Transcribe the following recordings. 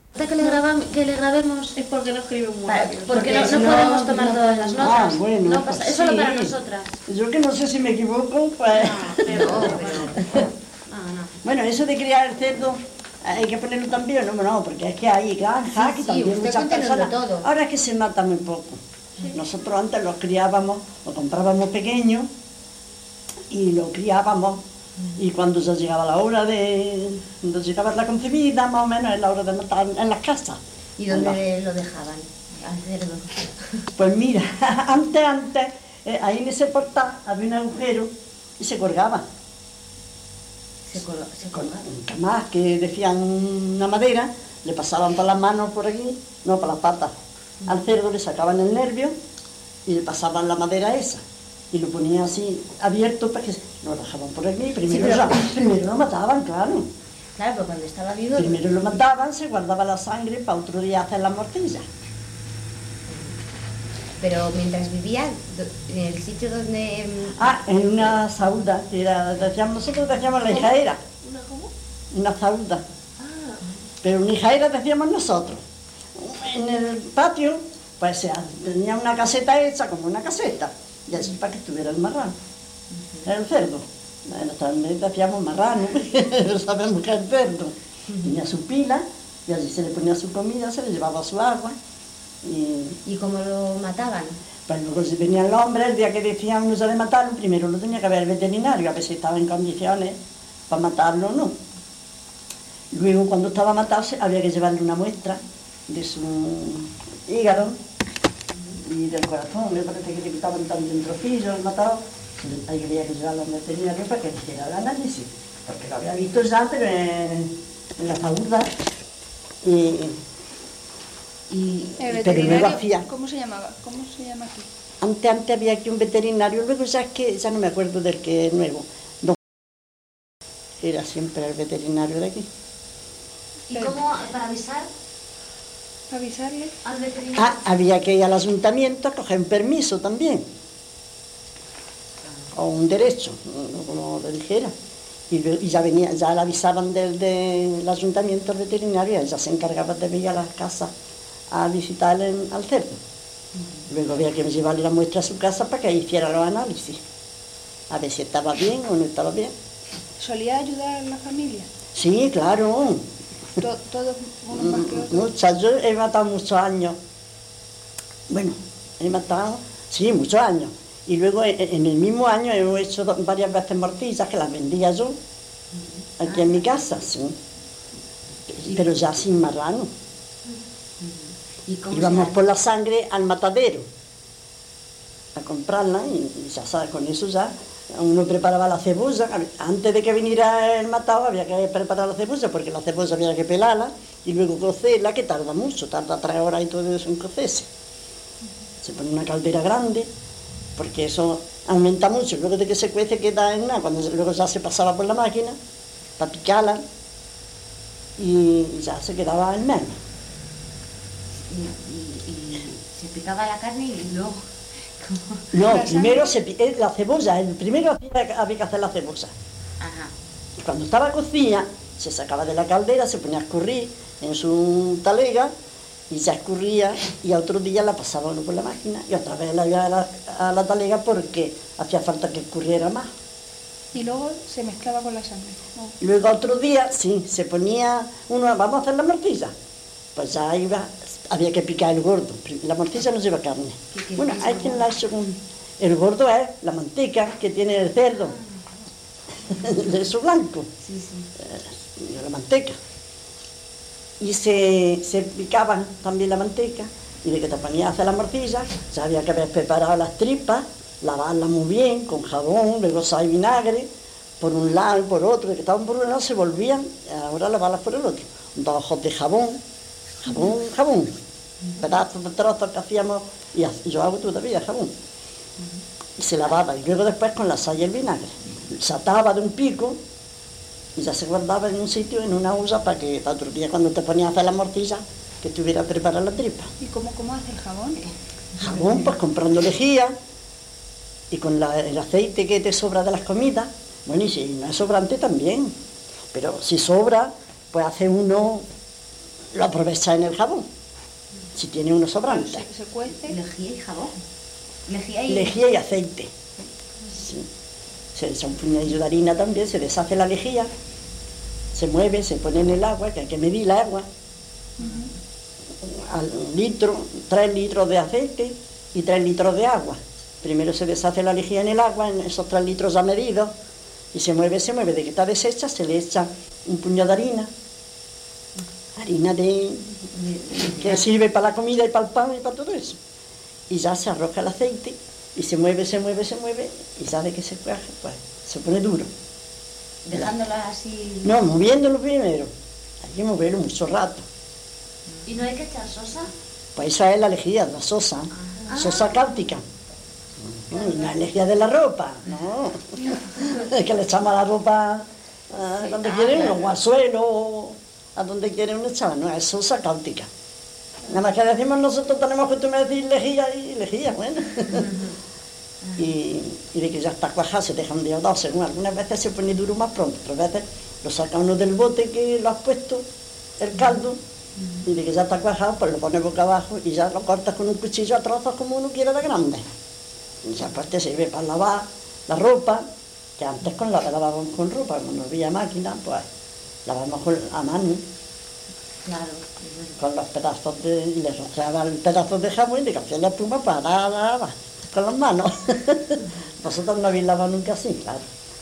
Que le grabemos Es porque no escribe muy rápido. porque no podemos tomar todas las notas. Ah, bueno, no pasa, pues es solo sí. para nosotras. Yo que no sé si me equivoco, pues... No. Bueno, eso de criar el cerdo, hay que ponerlo también, no, porque es que hay granjas que también usted muchas cuéntenoslo personas... todo. Ahora es que se mata muy poco. Nosotros antes los criábamos, lo comprábamos pequeños y lo criábamos. Y cuando ya llegaba la hora cuando llegaba la concebida, más o menos es la hora de matar en las casas. ¿Y dónde lo dejaban? Al cerdo. Pues mira, antes, ahí en ese portal había un agujero y se colgaba. Se colgaba. Más que decían una madera, le pasaban por las manos por aquí, no, por las patas. Al cerdo le sacaban el nervio y le pasaban la madera esa. Y lo ponían así abierto para que lo dejaban por aquí. Primero lo mataban, claro. Claro, pero cuando estaba vivo... Primero lo mataban, se guardaba la sangre para otro día hacer la morcilla. Pero mientras vivía, en el sitio donde... En una sauda, que era, nosotros decíamos la hijaera. ¿Una cómo? Una sauda. Pero una hijaera decíamos nosotros. En el patio, pues tenía una caseta hecha como una caseta. Y así para que estuviera el marrano. El cerdo. Bueno, también decíamos marrano, pero sabemos que es el cerdo. Tenía su pila, y allí se le ponía su comida, se le llevaba su agua. ¿Y cómo lo mataban? Pues luego si venían los hombres, el día que decían uno de matarlo, primero lo tenía que ver el veterinario, a ver si estaba en condiciones para matarlo o no. Luego cuando estaba matado había que llevarle una muestra de su hígado y del corazón. Me parece que le quitaban también trocillos, el matado. Ahí había que llevarlo al veterinario para que hiciera el análisis, porque lo había visto ya, pero en la facultad. El Pero luego veterinario, ¿cómo se llamaba? ¿Cómo se llama aquí? Antes había aquí un veterinario, luego ya es que ya no me acuerdo del que es nuevo. No, era siempre el veterinario de aquí. ¿Y cómo, para avisar ¿Avisarle? al veterinario? Había que ir al ayuntamiento a coger un permiso también. O un derecho, como le dijera. Y ya le avisaban del ayuntamiento al veterinario, y ya se encargaba de ir a las casas a visitar al cerdo. Luego había que llevarle la muestra a su casa para que hiciera los análisis, a ver si estaba bien o no estaba bien. ¿Solía ayudar a la familia? Sí, claro. ¿Todos unos más que otros? Muchas, yo he matado muchos años. Bueno, he matado, sí, muchos años. Y luego en el mismo año he hecho varias veces morcillas que las vendía yo, aquí en mi casa, sí. Pero ya sin marrano. Íbamos por la sangre al matadero a comprarla y ya sabes, con eso ya uno preparaba la cebolla. Antes de que viniera el matado había que preparar la cebolla, porque la cebolla había que pelarla y luego cocerla, que tarda mucho, tarda 3 horas y todo eso en cocerse. Se pone una caldera grande, porque eso aumenta mucho. Luego de que se cuece queda en nada, cuando luego ya se pasaba por la máquina para picarla y ya se quedaba en menos. Y se picaba la carne y luego... No, primero la cebolla, primero había que hacer la cebolla. Ajá. Y cuando estaba cocida, se sacaba de la caldera, se ponía a escurrir en su talega y ya escurría, y otro día la pasaba uno por la máquina y otra vez la iba a la talega porque hacía falta que escurriera más. Y luego se mezclaba con la sangre. Y luego otro día, sí, se ponía uno, vamos a hacer la morcilla. Pues ya había que picar el gordo. La morcilla no lleva carne. Bueno, hay quien la ha hecho con... El gordo es la manteca que tiene el cerdo. De eso blanco. Sí, sí. La manteca. Y se picaban también la manteca. Y de que te ponías a hacer la morcilla, ya había que haber preparado las tripas, lavarlas muy bien, con jabón, luego sal y vinagre, por un lado y por otro. De que estaban por un lado se volvían, ahora lavarlas por el otro. 2 ojos de jabón, pedazos de trozos que hacíamos, y yo hago todavía jabón, y se lavaba, y luego después con la sal y el vinagre, se ataba de un pico, y ya se guardaba en un sitio, en una olla, para que para otro día cuando te ponías a hacer la morcilla, que estuviera preparada la tripa. ¿Y cómo hace el jabón? Jabón, pues comprando lejía, y con el aceite que te sobra de las comidas, bueno, y si no es sobrante también, pero si sobra, pues hace uno lo aprovecha en el jabón, si tiene uno sobrante. Se cuece. Lejía y jabón. Lejía y... Lejía y aceite. Sí. Se echa un puñadillo de harina también, se deshace la lejía, se mueve, se pone en el agua, que hay que medir el agua, al litro, 3 litros de aceite y 3 litros de agua. Primero se deshace la lejía en el agua, en esos 3 litros ya medidos, y se mueve, de que está deshecha, se le echa un puñado de harina que sirve para la comida y para el pan y para todo eso. Y ya se arroja el aceite y se mueve, y ya de que se cuaja, pues se pone duro. Dejándola así... No, moviéndolo primero. Hay que moverlo mucho rato. ¿Y no hay que echar sosa? Pues esa es la lejía, la sosa, sosa cáustica. La lejía de la ropa, no. Es que le echamos la ropa a donde quieren, o al suelo, a donde quieren uno echar, no, es sosa cáustica. Nada más que decimos nosotros tenemos que decir lejía y lejía, bueno. Y de que ya está cuajado, se deja un día o dos, según algunas veces se pone duro más pronto, otras veces lo saca uno del bote que lo has puesto, el caldo, y de que ya está cuajado, pues lo pone boca abajo y ya lo cortas con un cuchillo a trozos como uno quiera de grande. Y ya pues te sirve para lavar la ropa, que antes lavábamos con ropa, como no había máquina, pues lavamos a mano. Claro. Con los pedazos y le rociaba el pedazo de jamón y le hacía la espuma para lavar con las manos. Nosotros no habíamos lavado nunca así, claro.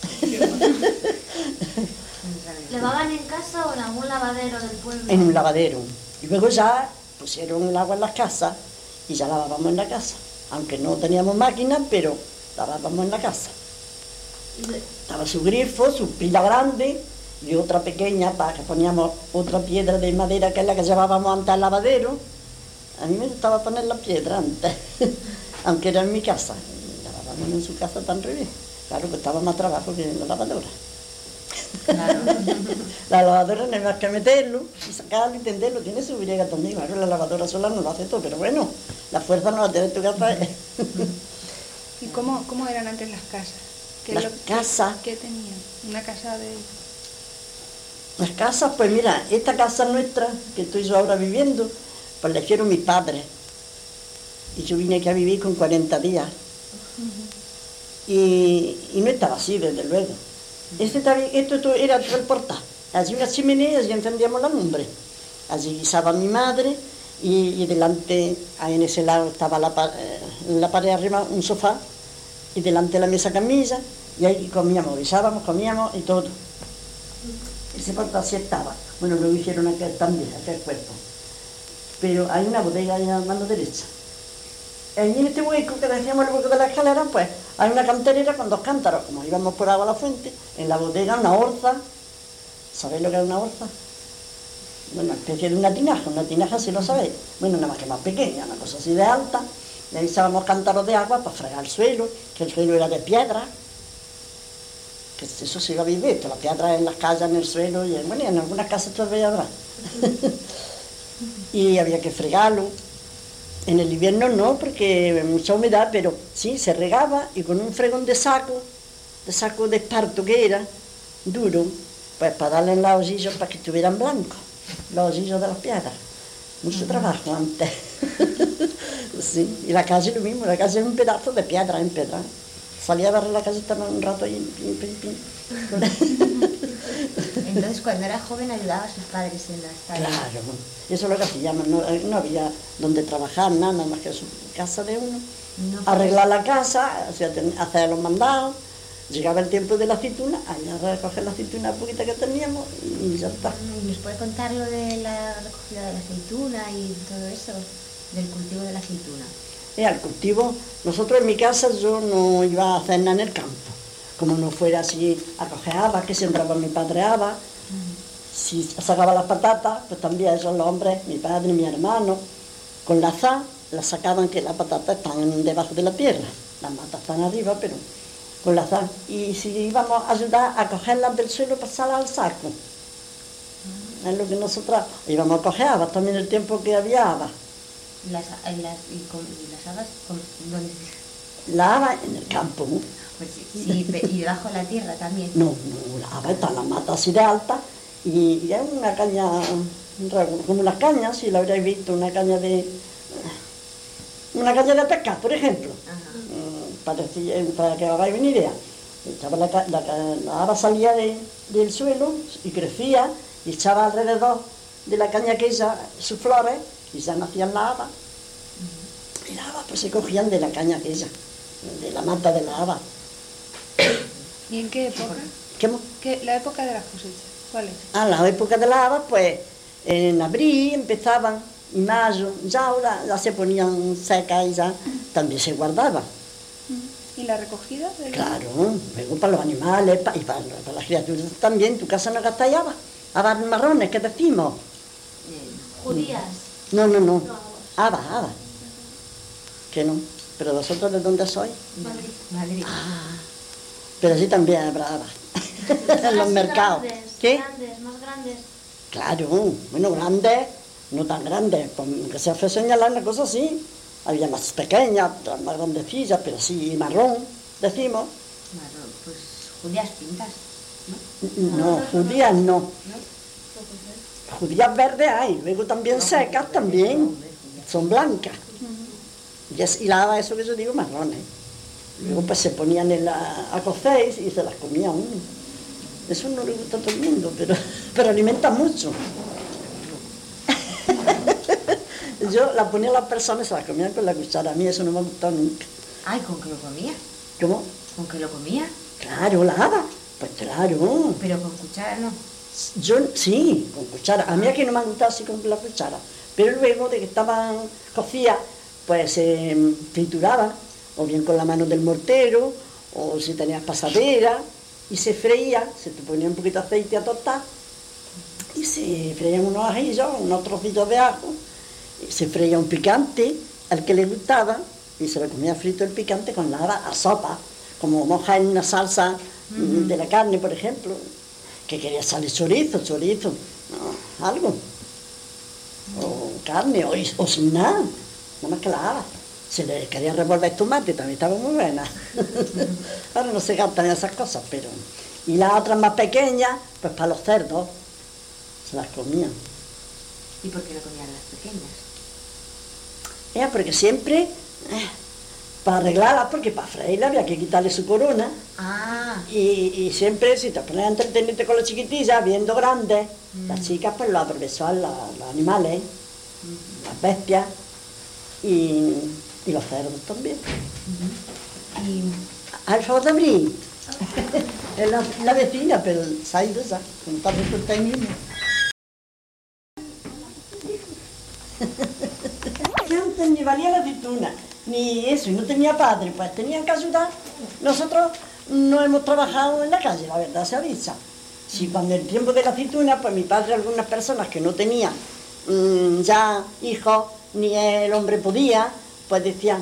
¿Lavaban en casa o en algún lavadero del pueblo? En un lavadero. Y luego ya pusieron el agua en las casas y ya lavábamos en la casa. Aunque no teníamos máquina, pero lavábamos en la casa. Estaba su grifo, su pila grande y otra pequeña para que poníamos otra piedra de madera que es la que llevábamos antes al lavadero. A mí me gustaba poner la piedra antes, aunque era en mi casa. Lavábamos en su casa tan revés. Claro que estaba más trabajo que en la lavadora. Claro. La lavadora no hay más que meterlo y sacarlo y tenderlo, tiene su briega también, claro, la lavadora sola no lo hace todo, pero bueno, la fuerza no la tiene tu casa. ¿Y cómo eran antes las casas? Las casas. ¿Qué tenían? Una casa de... Las casas, pues mira, esta casa nuestra, que estoy yo ahora viviendo, pues la hicieron mis padres. Y yo vine aquí a vivir con 40 días. Y no estaba así, desde luego. Esto era el portal. Allí una chimenea, allí encendíamos la lumbre. Allí guisaba mi madre y delante, ahí en ese lado estaba en la pared arriba un sofá y delante la mesa camilla y ahí comíamos, guisábamos, comíamos y todo. Ese portal sí estaba. Bueno, lo hicieron aquel también, aquel cuerpo. Pero hay una bodega ahí a mano derecha. Ahí en este hueco que decíamos el hueco de la escalera, pues hay una canterera con 2 cántaros, como íbamos por agua a la fuente, en la bodega una orza. ¿Sabéis lo que es una orza? Bueno, una especie de una tinaja si lo sabéis. Bueno, nada más que más pequeña, una cosa así de alta. Y ahí echábamos cántaros de agua para fregar el suelo, que el suelo era de piedra. Que eso sí lo habéis visto, la piedra en las calles, en el suelo, y bueno, en algunas casas todavía habrá. Y había que fregarlo. En el invierno no, porque mucha humedad, pero sí, se regaba y con un fregón de saco de esparto que era, duro, pues para darle en los hoyillos para que estuvieran blancos, los hoyillos de las piedras. Mucho trabajo antes. Sí, y la calle lo mismo, la calle era un pedazo de piedra en piedra. Salía a barrer la calle, estaba un rato ahí, pin. Entonces, cuando era joven, ayudaba a sus padres en las tareas. Claro, eso es lo que hacíamos, no había donde trabajar, nada más que su casa de uno. No, Arreglar la casa, o sea, hacer los mandados, llegaba el tiempo de la aceituna, allá a recoger la aceituna poquita que teníamos y ya está. ¿Nos puede contar lo de la recogida de la aceituna y todo eso? Del cultivo de la aceituna. Al cultivo, nosotros en mi casa yo no iba a hacer nada en el campo. Como no fuera así a coger habas, que sembraba mi padre habas. Si sacaba las patatas, pues también esos los hombres, mi padre y mi hermano, con la azar, las sacaban, que las patatas están debajo de la tierra. Las matas están arriba, pero con la azar. Y si íbamos a ayudar a cogerlas del suelo, pasarlas al saco. Es lo que nosotros íbamos a coger habas también el tiempo que había habas. ¿Y las habas dónde? La haba en el campo, ¿no? Pues sí, y debajo de la tierra también. No, la haba está en la mata así de alta y es una caña como unas cañas, si lo habréis visto, una caña de pescar, por ejemplo. Para que hagáis una idea. La haba salía del suelo y crecía y echaba alrededor de la caña aquella sus flores y ya nacían la haba. Y las habas pues se cogían de la caña aquella, de la mata de la haba. ¿Y en qué época? La época de las cosechas, ¿cuál es? La época de las habas, pues en abril empezaban y mayo, ya ahora ya se ponían secas y ya también se guardaban. ¿Y la recogida? Claro, luego para los animales y para las criaturas también. ¿En tu casa no gastáis habas? Habas marrones, ¿qué decimos? Judías. No. Habas. Que no. ¿Pero vosotros de dónde sois? Madrid. Pero sí también habrá habas. En los mercados. ¿Qué? Grandes, más grandes. Claro, bueno, grandes, no tan grandes. Que se hace señalar una cosa así. Había más pequeñas, más grandecillas, pero sí marrón, decimos. Marrón, pues judías pintas, ¿no? No, judías no. Judías verdes hay, luego también secas también, son blancas. Y la haba, eso que yo digo, marrones. Luego pues se ponían a cocer y se las comía uno. Eso no le gusta a todo el mundo, pero alimenta mucho. Yo la ponía a las personas y se las comían con la cuchara. A mí eso no me ha gustado nunca. Ay, ¿con qué lo comía? ¿Cómo? ¿Con qué lo comía? Claro, la haba. Pues claro. Pero con cuchara no. Yo sí, con cuchara. A mí aquí no me ha gustado así con la cuchara. Pero luego de que estaban cocidas, pues se trituraban, o bien con la mano del mortero, o si tenías pasadera, y se freía, se te ponía un poquito de aceite a tostar, y se freían unos ajillos, unos trocitos de ajo, y se freía un picante al que le gustaba, y se le comía frito el picante con la haba a sopa, como moja en una salsa de la carne, por ejemplo, que quería salir chorizo, no, algo, o carne, o sin nada más que la haba. Se le quería revolver tomate, también estaba muy buena. Ahora no se gastan esas cosas, pero... Y las otras más pequeñas, pues para los cerdos, se las comían. ¿Y por qué no comían las pequeñas? Porque siempre, para arreglarlas, porque para freírla había que quitarle su corona. Y siempre, si te pones a entretenerte con las chiquitillas, viendo grandes, las chicas pues lo aprovechaban los animales, las bestias y los cerdos también. Y al favor de abrir. Es la vecina, pero se ha ido ya, no está resuelta ahí mismo. Antes ni valía la aceituna, ni eso, y no tenía padre, pues tenían que ayudar. Nosotros no hemos trabajado en la calle, la verdad se avisa. Si cuando el tiempo de la aceituna, pues mi padre, algunas personas que no tenían ya hijos, ni el hombre podía, pues decían,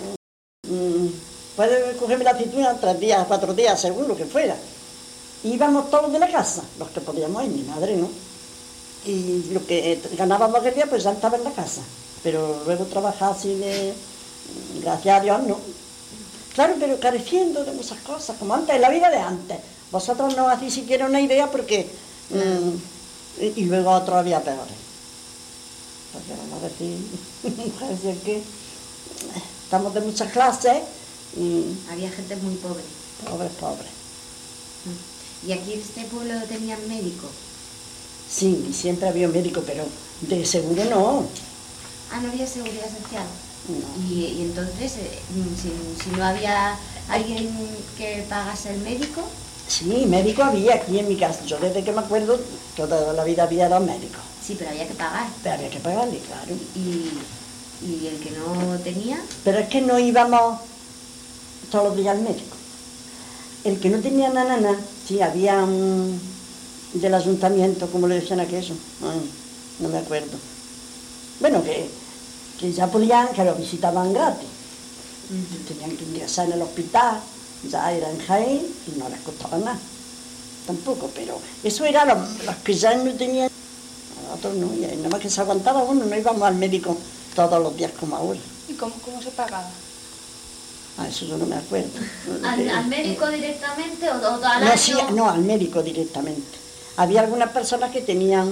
puedes cogerme la aceituna 3 días, 4 días, según lo que fuera. Íbamos todos de la casa, los que podíamos ir, mi madre no. Y lo que ganábamos aquel día, pues ya estaba en la casa. Pero luego trabajar así gracias a Dios, no. Claro, pero careciendo de muchas cosas, como antes, en la vida de antes. Vosotros no hacéis siquiera una idea porque... y luego otros había peores. Porque vamos a decir, es que estamos de muchas clases y... había gente muy pobre. Pobres. ¿Y aquí en este pueblo tenían médico? Sí, siempre había un médico, pero de seguro no. No había seguridad social. No. Y entonces, si no había alguien que pagase el médico... Sí, médico había aquí en mi casa. Yo desde que me acuerdo, toda la vida había 2 médicos. Sí, pero había que pagar. Pero había que pagarle, claro. Y el que no tenía... Pero es que no íbamos todos los días al médico. El que no tenía nana, sí, había del ayuntamiento, como le decían aquello, no me acuerdo. Bueno, que ya podían, que lo visitaban gratis. Tenían que ingresar en el hospital, ya era en Jaén y no les costaba nada. Tampoco, pero eso era los que ya no tenían, a otros no, y nada más que se aguantaba uno, no íbamos al médico todos los días como ahora. ¿Y cómo se pagaba? Eso yo no me acuerdo. ¿Al médico directamente o al No, año? sí, no, al médico directamente. Había algunas personas que tenían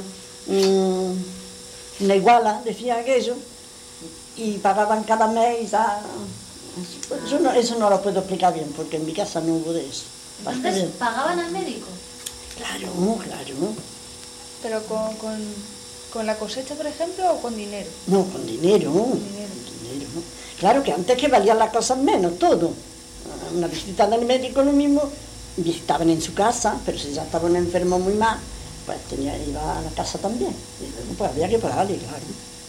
una iguala, decía aquello, y pagaban cada mes a... Eso no lo puedo explicar bien, porque en mi casa no hubo de eso. Entonces, ¿pagaban al médico? Claro. ¿Pero con la cosecha, por ejemplo, o con dinero? No, con dinero. Con dinero, ¿no? Claro que antes que valían las cosas menos, todo. Una visita del médico lo mismo, visitaban en su casa, pero si ya estaban enfermos muy mal, pues iba a la casa también. Y luego pues había que pagarle, claro.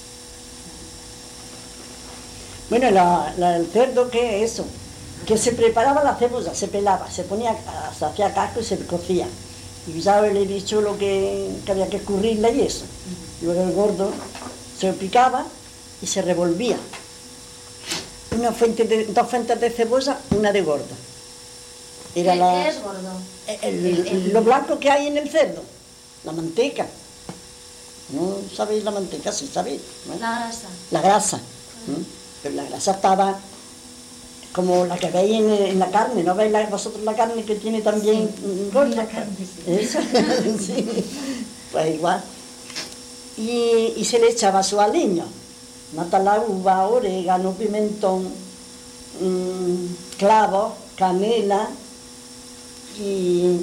Bueno, el cerdo, ¿qué es eso? Que se preparaba la cebolla, se pelaba, se hacía casco y se cocía. Y ya le he dicho lo que había que escurrirle y eso. Luego el gordo se picaba y se revolvía. Dos fuentes de cebolla, una de gordo. ¿Qué es gordo? Lo blanco que hay en el cerdo, la manteca. ¿No sabéis la manteca? Sí sabéis, ¿no? La grasa. La grasa. Pero la grasa estaba como la que veis en la carne, ¿no veis vosotros la carne que tiene también gordo? La carne, sí. Eso, sí. Pues igual. Y se le echaba su aliño, mata la uva, orégano, pimentón, clavos, canela y...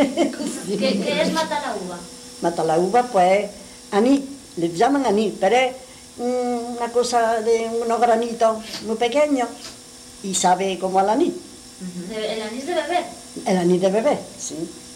¿Qué es mata la uva? Mata la uva, pues anís, le llaman anís, pero es una cosa de unos granitos muy pequeños y sabe como al anís. ¿El anís de bebé? El anís de bebé, sí.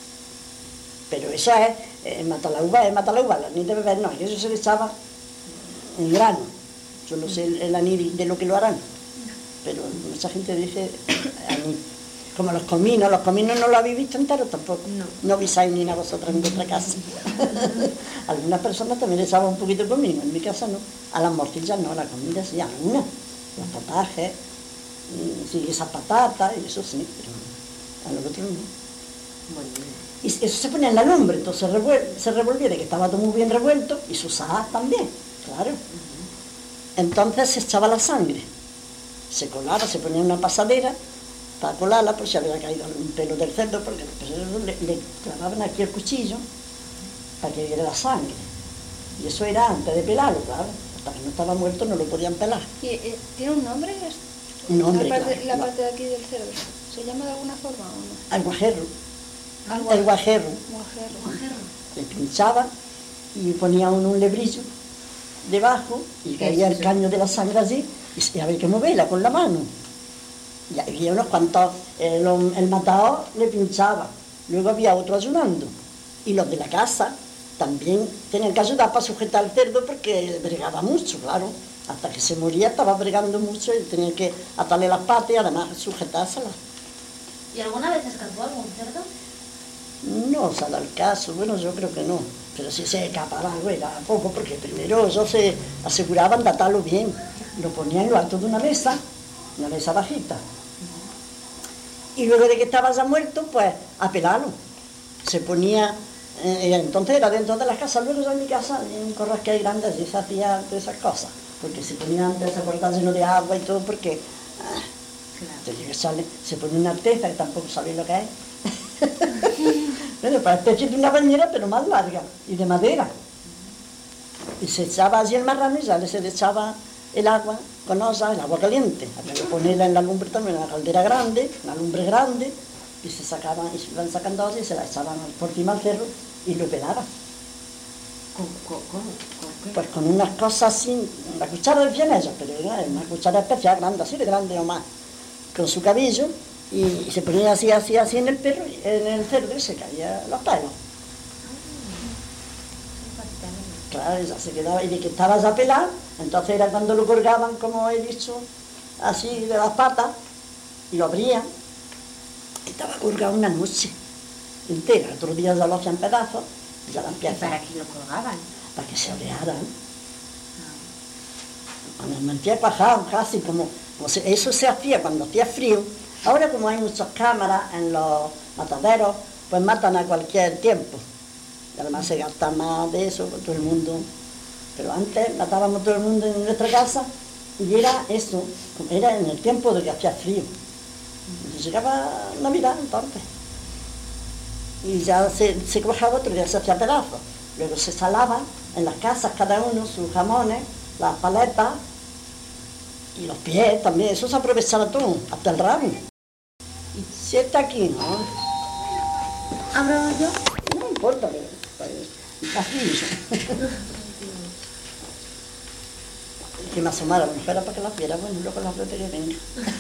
Pero eso es mata la uva, el anís de bebé no, eso se le echaba en grano. Yo no sé el anís de lo que lo harán, pero mucha gente dice anís. Como los cominos no lo habéis visto entero tampoco. No visáis ni nada vosotras en vuestra casa. Algunas personas también le echaban un poquito de comino, en mi casa no. A las morcillas no, a la comida sí, algunas. Los potajes, sí, esas patatas, y eso sí, pero a los otros no. Y eso se ponía en la lumbre, entonces se revolvía de que estaba todo muy bien revuelto, y sus ajas también, claro. Entonces se echaba la sangre, se colaba, se ponía en una pasadera, para colarla, pues se había caído un pelo del cerdo, porque le clavaban aquí el cuchillo para que diera la sangre. Y eso era antes de pelarlo, claro. Hasta que no estaba muerto no lo podían pelar. ¿Y tiene un nombre? Un nombre, La parte de aquí del cerdo. ¿Se llama de alguna forma o no? El guajerro. El guajerro. Le pinchaban y ponía un lebrillo debajo y caía el caño de la sangre allí y había que moverla con la mano. Y había unos cuantos, el matador le pinchaba, luego había otro ayudando. Y los de la casa también tenían que ayudar para sujetar al cerdo porque bregaba mucho, claro. Hasta que se moría estaba bregando mucho y tenían que atarle las patas y además sujetárselas. ¿Y alguna vez escapó algún cerdo? No se ha dado el caso, bueno, yo creo que no. Pero si se escapaba algo era poco, porque primero ellos se aseguraban de atarlo bien. Lo ponían en lo alto de una mesa bajita. Y luego de que estaba ya muerto, pues a pelarlo. Se ponía, entonces era dentro de las casas, luego ya en mi casa, en un corrasque grande, allí se hacía de esas cosas. Porque se ponía antes a cortar lleno de agua y todo, porque se pone una arteza, que tampoco sabéis lo que es. Bueno, para especie de una bañera, pero más larga, y de madera. Y se echaba allí el marrano y ya se le echaba el agua con osa, el agua caliente. Había que ponerla en la lumbre también, en una caldera grande, una lumbre grande, y se sacaban, y se iban sacando osas y se la echaban por encima al cerro y lo pelaban. ¿Cómo? Pues con unas cosas así, una cuchara decían ellos, pero era una cuchara especial, grande, así de grande o más, con su cabello, y se ponía así en el perro, en el cerdo y se caían los pelos. Claro, ya se quedaba, y de que estaba ya pelado, entonces era cuando lo colgaban, como he dicho, así de las patas, y lo abrían, y estaba colgado una noche entera. Otro día ya lo hacían pedazos, y ya la empiezan. ¿Y para qué lo colgaban? Para que se orearan. Cuando me hacía cuajado, casi como eso se hacía cuando hacía frío. Ahora, como hay muchas cámaras en los mataderos, pues matan a cualquier tiempo. Y además se gasta más de eso con todo el mundo. Pero antes matábamos todo el mundo en nuestra casa y era eso, era en el tiempo de que hacía frío. Y llegaba Navidad entonces. Y ya se cuajaba, otro día se hacía pedazos. Luego se salaba en las casas cada uno sus jamones, las paletas y los pies también, eso se aprovechaba todo, hasta el rabo. Y si está aquí, ¿no? ¿Abro yo? No importa, pero así. Que me asomara, bueno, espera para que las viera, bueno, luego las veo que venga.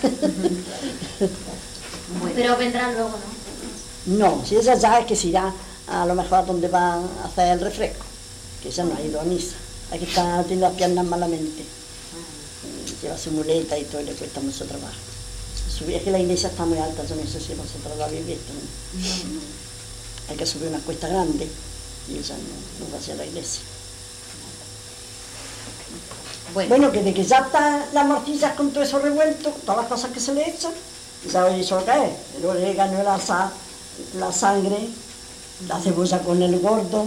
Bueno. Pero vendrá luego, ¿no? No, si ella ya es que se irá a lo mejor a donde va a hacer el refresco, que ella no ha ido a misa. Aquí está, tiene las piernas malamente. Lleva su muleta y todo y le cuesta mucho trabajo. Subir, es que la iglesia está muy alta, yo no sé si vosotros la habéis visto, ¿no? Hay que subir una cuesta grande y ella no va hacia la iglesia. Bueno, que de que ya están las morcillas con todo eso revuelto, todas las cosas que se le echan, ya habéis dicho lo que es, el orégano, la sangre, la cebolla con el gordo,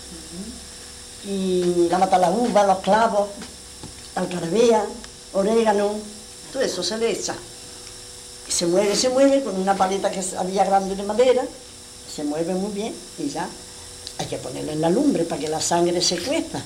y la mata la uva, los clavos, alcarabía, orégano, todo eso se le echa. Y se mueve con una paleta que había grande de madera, se mueve muy bien y ya hay que ponerlo en la lumbre para que la sangre se cueza.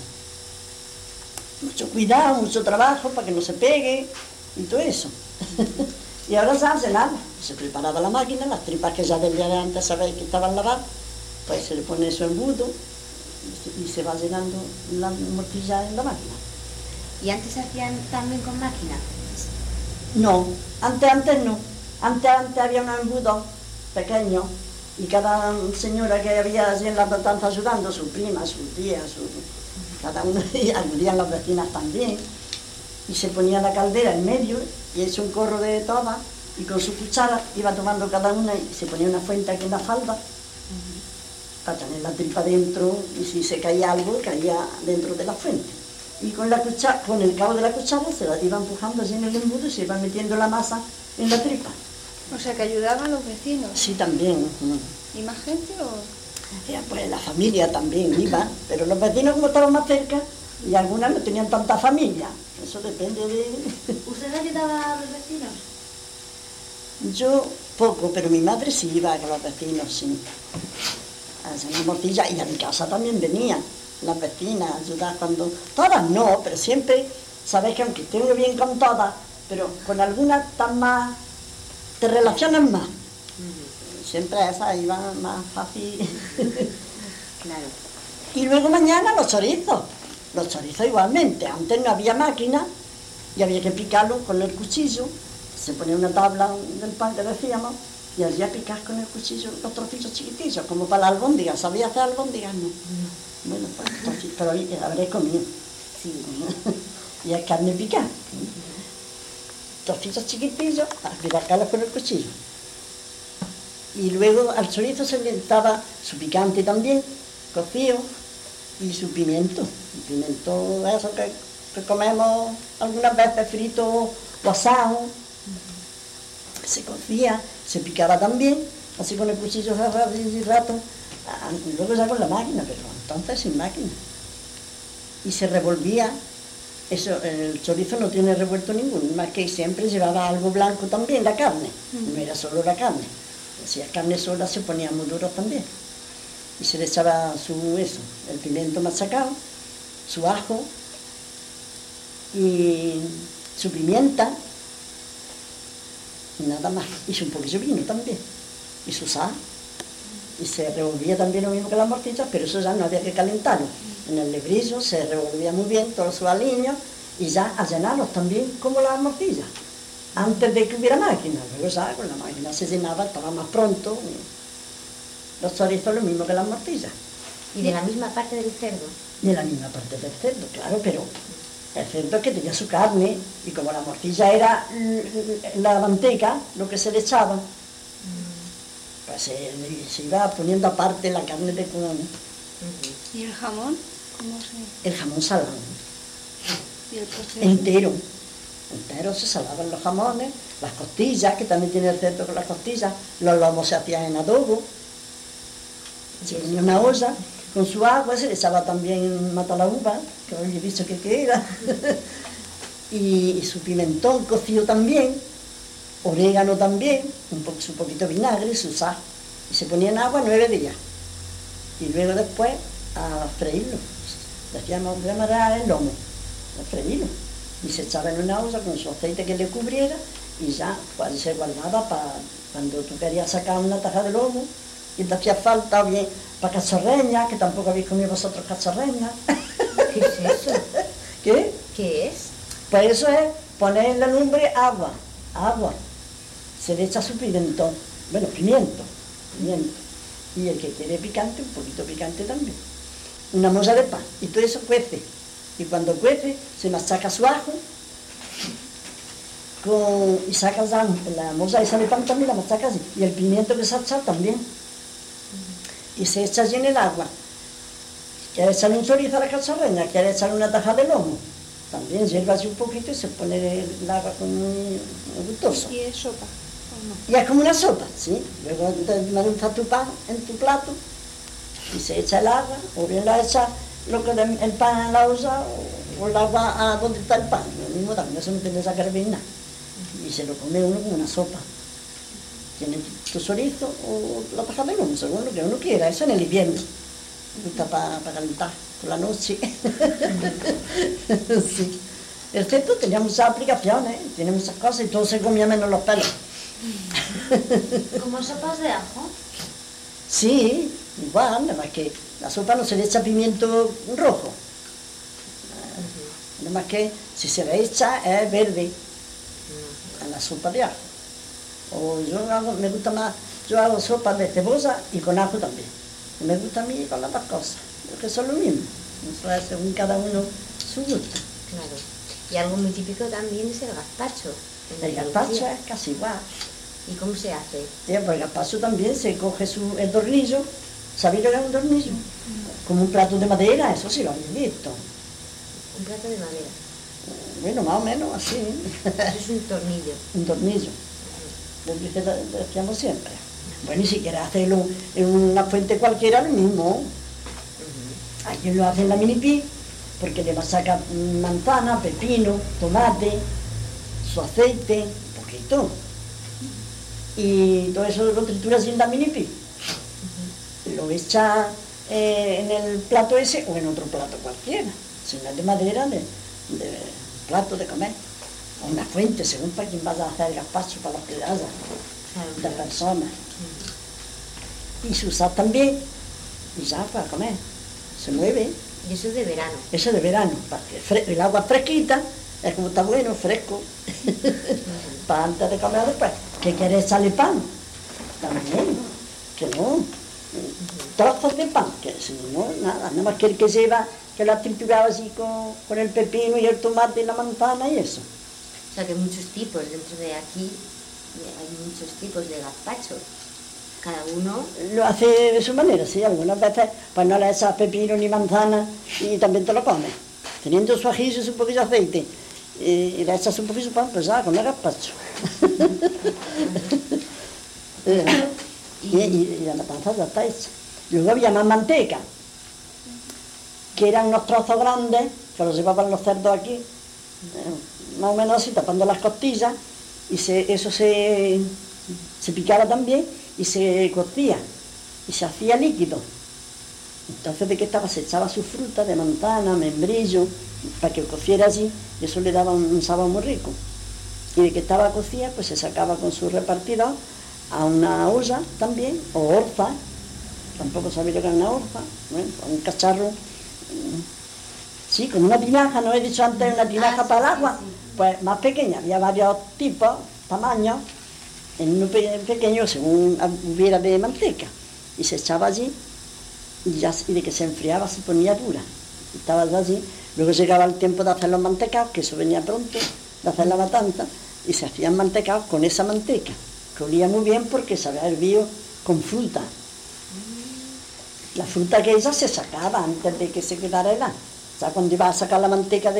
Mucho cuidado, mucho trabajo para que no se pegue y todo eso. Y ahora se hace nada, se preparaba la máquina, las tripas que ya del día de antes sabéis que estaban lavadas, pues se le pone eso embudo y se va llenando la morcilla en la máquina. ¿Y antes se hacían también con máquina? No, antes no. Antes había un embudo pequeño y cada señora que había allí en la matanza ayudando, su prima, su tía, cada una, y acudían las vecinas también, y se ponía la caldera en medio y hecho un corro de todas y con su cuchara iba tomando cada una y se ponía una fuente aquí en la falda para tener la tripa dentro y si se caía algo caía dentro de la fuente. Y con el cabo de la cuchara se la iba empujando así en el embudo y se iba metiendo la masa en la tripa. O sea, que ayudaban los vecinos. Sí, también. ¿Y más gente o...? Pues la familia también iba, pero los vecinos como estaban más cerca y algunas no tenían tanta familia, eso depende de... ¿Usted ayudaba a los vecinos? Yo poco, pero mi madre sí iba con los vecinos, sí, a hacer una morcilla y a mi casa también venían las vecinas a ayudar cuando... Todas no, pero siempre, sabéis que aunque tengo bien con todas, pero con algunas tan más, te relacionas más. Siempre esa iba más fácil. Claro. Y luego mañana los chorizos igualmente. Antes no había máquina y había que picarlo con el cuchillo. Se ponía una tabla del pan que decíamos y allí a picar con el cuchillo los trocitos chiquitillos, como para las albóndigas. ¿Sabía hacer albóndigas? No. Bueno, pues, pero habré comido. Sí. Y es carne picada. Trocitos chiquitillos para picarlos con el cuchillo. Y luego al chorizo se le daba su picante también, cocido, y su pimiento. El pimiento eso que comemos algunas veces frito o asado. Se cocía, se picaba también, así con el cuchillo y rato. Y luego ya con la máquina, pero entonces sin máquina. Y se revolvía. Eso, el chorizo no tiene revuelto ninguno, más que siempre llevaba algo blanco también, la carne. No era solo la carne. Si es carne sola se ponía muy duro también. Y se le echaba el pimiento machacado, su ajo y su pimienta y nada más. Y un poquillo de vino también. Y su sal. Y se revolvía también lo mismo que las morcillas, pero eso ya no había que calentarlo. En el lebrillo se revolvía muy bien todos sus aliños y ya a llenarlos también como las morcillas. Antes de que hubiera máquina, luego ya con la máquina se llenaba, estaba más pronto. Los chorizos lo mismo que las morcillas. ¿Y de la misma parte del cerdo? De la misma parte del cerdo, claro, pero el cerdo es que tenía su carne y como la morcilla era la manteca, lo que se le echaba, pues se iba poniendo aparte la carne de con... ¿Y el jamón? ¿Cómo se...? El jamón salado. ¿Y el costero? Entero se salaban los jamones, las costillas, que también tiene el cerdo con las costillas, los lomos se hacían en adobo, se ponía una olla con su agua, se le echaba también mata la uva, que os había dicho que era, y su pimentón cocido también, orégano también, su poquito de vinagre, su sal, y se ponía en agua 9 días, y luego después a freírlo, decíamos, voy a amarrar el lomo, a freírlo. Y se echaba en una olla con su aceite que le cubriera y ya pues, se guardaba para cuando tú querías sacar una taja de lomo y te hacía falta, o bien para cachorreña, que tampoco habéis comido vosotros cachorreña. ¿Qué es eso? ¿Qué? ¿Qué es? Pues eso es poner en la lumbre agua, se le echa su pimentón, bueno, pimiento, y el que quiere picante, un poquito picante también, una moza de pan, y todo eso cuece, y cuando cuece se machaca su ajo, y sacas la moza esa de pan también la machacas, y el pimiento que se ha echado también, y se echa allí en el agua. ¿Quieres echarle un chorizo a la cacharreña? ¿Quieres echarle una taja de lomo? También hierve así un poquito y se pone el agua con muy gustoso. ¿Y es sopa o no? Y es como una sopa, ¿sí? Luego te manejas tu pan en tu plato y se echa el agua, o bien la echa el pan en la olla o el agua a donde está el pan. Lo mismo también, eso no tiene que sacar bien nada. Y se lo come uno como una sopa. Tiene tu chorizo o la taja de lomo, según lo que uno quiera. Eso en el invierno. Me gusta para calentar por la noche. Sí. El cesto tenía muchas aplicaciones, tiene muchas cosas y todo se comía menos los pelos. ¿Como sopas de ajo? Sí, igual, nada más que la sopa no se le echa pimiento rojo. Nada más que si se le echa es verde a la sopa de ajo. O me gusta más, yo hago sopa de cebolla y con ajo también. Me gusta a mí con las dos cosas, porque son lo mismo. Eso es según cada uno su gusto. Claro. Y algo muy típico también es el gazpacho. El gazpacho es casi igual. ¿Y cómo se hace? Pues el gazpacho también se coge el tornillo. ¿Sabéis lo que es un tornillo? Como un plato de madera, eso sí lo habéis visto. Un plato de madera. Bueno, más o menos así. Eso es un tornillo. Un tornillo. Lo que decíamos siempre. Bueno, y si quieres hacerlo en una fuente cualquiera, lo mismo. Aquí lo hacen en la mini-pi, porque le va a sacar manzana, pepino, tomate, su aceite, un poquito. Y todo eso lo trituras en la mini-pi. Lo echa en el plato ese o en otro plato cualquiera. Si no es de madera, de plato de comer. O una fuente, según para quien vaya a hacer el gazpacho, para los que haya, de personas. Y se usa también, y ya para comer. Se mueve. Y eso de verano. Eso de verano, porque el agua fresquita, es como está bueno, fresco, para antes de comer después. ¿Qué quieres echarle pan? También, que no, trozos de pan, que si no, nada más que el que lleva, que lo ha triturado así con el pepino y el tomate y la manzana y eso. O sea que hay muchos tipos, dentro de aquí hay muchos tipos de gazpacho. Cada uno lo hace de su manera, sí, algunas veces pues no le echas pepino ni manzana y también te lo comes. Teniendo su ajillo y su poquillo de aceite y le echas un poquillo de pan, pues ya, con el gazpacho. y la matanza ya está hecha. Luego había más manteca, que eran unos trozos grandes, que los llevaban los cerdos aquí, más o menos así, tapando las costillas, y eso se picaba también, y se cocía, y se hacía líquido. Entonces, ¿de qué estaba? Se echaba su fruta de manzana, membrillo, para que cociera allí, y eso le daba un sabor muy rico. Y de que estaba cocida, pues se sacaba con su repartidor a una olla también, o orza, tampoco sabía lo que era una orza, bueno, un cacharro, sí, con una tinaja, no he dicho antes una tinaja para el agua, pues más pequeña, había varios tipos, tamaños, en uno pequeño según hubiera de manteca, y se echaba allí, y de que se enfriaba se ponía dura, estaba allí, luego llegaba el tiempo de hacer los mantecados, que eso venía pronto, de hacer la matanza, y se hacían mantecados con esa manteca, que olía muy bien porque se había hervido con fruta. La fruta que ella se sacaba antes de que se quedara helada, o sea, cuando iba a sacar la manteca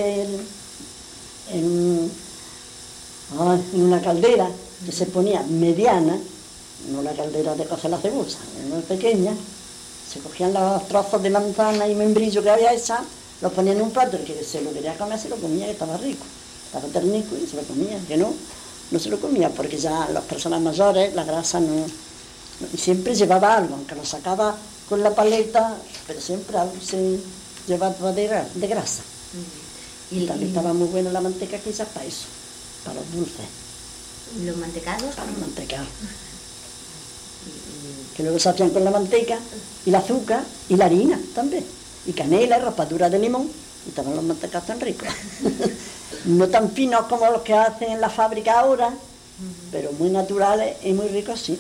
en una caldera, que se ponía mediana, no la caldera de cocer la cebolla, no pequeña, se cogían los trozos de manzana y membrillo que había echado, los ponían en un plato, el que se lo quería comer se lo comía, que estaba rico, estaba ternico y se lo comía, que no se lo comía, porque ya las personas mayores, la grasa no, y siempre llevaba algo, aunque lo sacaba con la paleta, pero siempre algo se llevaba de grasa. Y también estaba muy buena la manteca, quizás para eso, para los dulces. ¿Y los mantecados? Para los mantecados. Que luego se hacían con la manteca, y el azúcar, y la harina también. Y canela, y raspadura de limón, y estaban los mantecados tan ricos. No tan finos como los que hacen en la fábrica ahora, pero muy naturales y muy ricos, sí.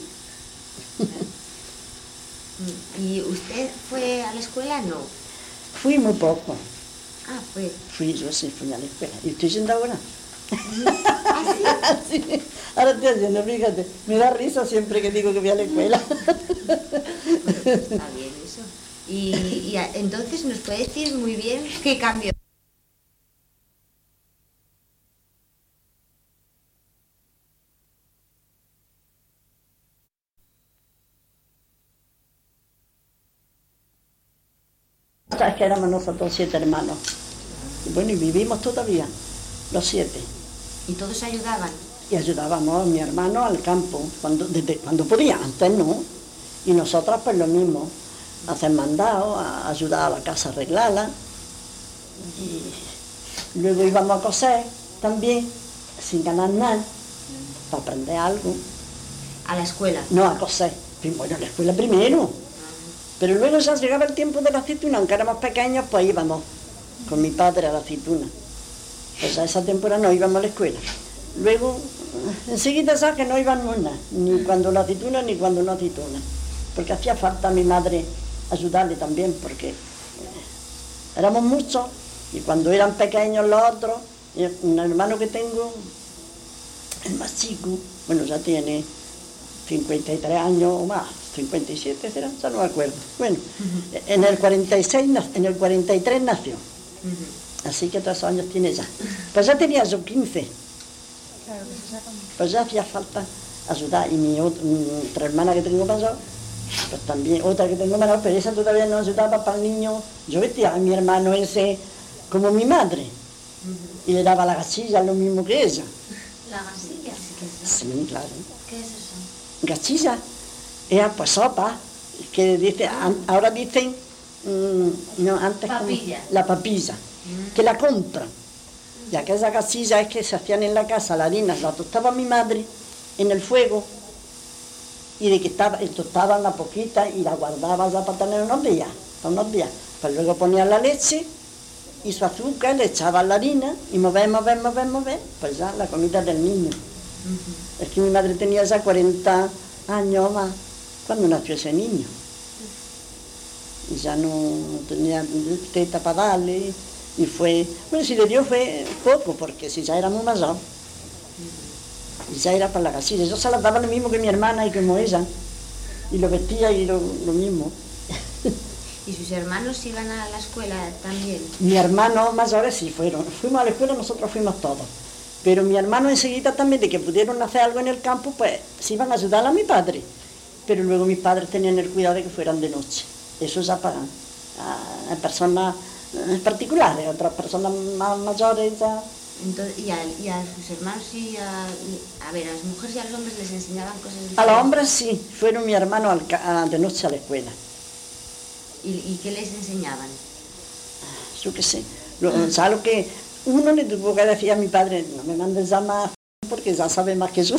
¿Y usted fue a la escuela? No. Fui muy poco. Ah, fue. Yo sí fui a la escuela. ¿Y estoy yendo ahora? ¿Ah, sí? Sí, ahora estoy haciendo, fíjate. Me da risa siempre que digo que voy a la escuela. Bueno, está bien eso. Y entonces nos puede decir muy bien qué cambio. Es que éramos nosotros 7 hermanos. Y bueno, y vivimos todavía, los 7. ¿Y todos ayudaban? Y ayudábamos a mi hermano al campo, desde cuando podía, antes no. Y nosotras pues lo mismo, a hacer mandados, a ayudar a la casa a arreglarla. Y luego íbamos a coser también, sin ganar nada, para aprender algo. ¿A la escuela? No, a coser. Bueno, a la escuela primero. Pero luego ya llegaba el tiempo de la aceituna, aunque éramos pequeños, pues íbamos con mi padre a la aceituna. Pues a esa temporada no íbamos a la escuela. Luego, enseguida ya que no íbamos nada, ni cuando la aceituna ni cuando no aceituna. Porque hacía falta a mi madre ayudarle también, porque éramos muchos, y cuando eran pequeños los otros, un hermano que tengo, el más chico, bueno, ya tiene 53 años o más, 57 será, ya no me acuerdo. Bueno, en el 43 nació. Así que 3 años tiene ya. Pues ya tenía yo 15. Claro, que se sacan. Pues ya hacía falta ayudar. Y mi otra hermana que tengo mayor, pues también, otra que tengo menor, pero esa todavía no ayudaba para el niño. Yo vestía a mi hermano ese como mi madre. Y le daba la gachilla, lo mismo que ella. ¿La gasilla? Sí, claro. ¿Qué es eso? Gachilla. Era pues sopa, que dice, ahora dicen, no, antes Papilla. como la papilla, que la compran. Y aquella gachilla es que se hacían en la casa, la harina la tostaba mi madre en el fuego, y de que tostaban la poquita y la guardaba ya para tener unos días. Pues luego ponían la leche y su azúcar, le echaban la harina y mover, pues ya la comida del niño. Es que mi madre tenía ya 40 años más cuando nació ese niño. Y ya no tenía teta para darle, y fue, bueno, si le dio fue poco, porque si ya era muy mayor, y ya era para la casilla. Yo se las daba lo mismo que mi hermana y como ella, y lo vestía y lo mismo. ¿Y sus hermanos iban a la escuela también? Mi hermano mayores sí fuimos a la escuela, nosotros fuimos todos. Pero mi hermano enseguida también, de que pudieron hacer algo en el campo, pues se iban a ayudar a mi padre. Pero luego mis padres tenían el cuidado de que fueran de noche. Eso ya para personas particulares, otras personas más mayores ya. Entonces, ¿y a sus hermanos y a las mujeres y a los hombres les enseñaban cosas diferentes? A los hombres sí, fueron mi hermano de noche a la escuela. ¿Y qué les enseñaban? Yo qué sé. ¿Sabes lo que uno le tuvo que decir a mi padre? No me mandes ya más, porque ya sabe más que yo.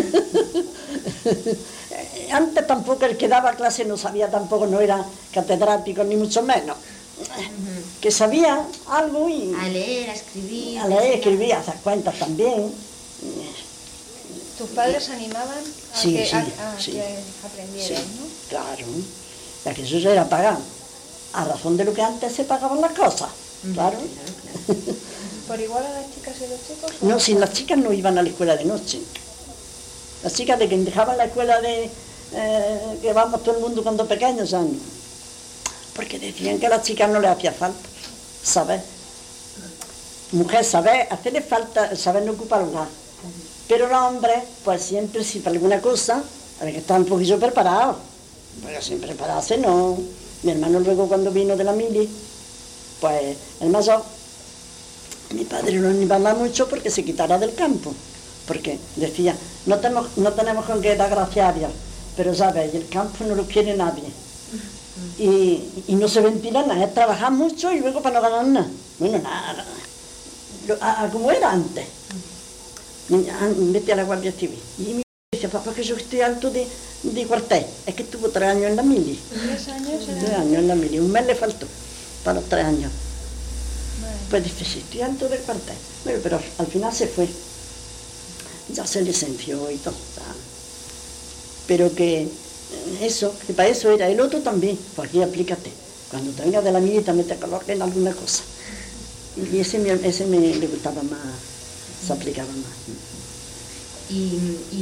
Antes tampoco el que daba clase no sabía tampoco, no era catedrático ni mucho menos. Que sabía algo y... A leer, a escribir... A leer, escribir, a hacer cuentas también. ¿Tus padres animaban a Sí, que, sí, a sí. que aprendieran, Sí, no? claro. Ya que eso ya era pagar. A razón de lo que antes se pagaban las cosas. Claro. ¿Por igual a las chicas y los chicos? No, si las chicas no iban a la escuela de noche. Las chicas de que dejaban la escuela de que vamos todo el mundo cuando pequeños, ya no. Porque decían que a las chicas no les hacía falta saber. Mujer, saber, hacerle falta, saber no ocupa lugar. Pero los hombres, pues siempre, si para alguna cosa, había que estar un poquillo preparados. Pero sin prepararse no. Mi hermano luego cuando vino de la mili, pues el mayor, mi padre no animaba mucho porque se quitara del campo. Porque decía, no tenemos con qué dar gracias a Dios, pero sabes, el campo no lo quiere nadie. y no se ventila nada, es trabajar mucho y luego para no ganar nada. Bueno, nada, como era antes. Vete a la Guardia Civil. Y mi dice, papá, que yo estoy alto de cuartel. Es que estuvo 3 años en la mili. 3 años? 3 años en la mili, un mes le faltó para los 3 años. Pues dice, sí, estoy alto de cuartel. Bueno, pero al final se fue. Ya se licenció y todo. Pero que eso, que para eso era. El otro también, pues aquí aplícate. Cuando te vengas de la mili también te coloquen alguna cosa. Y ese me le gustaba más, se aplicaba más. Y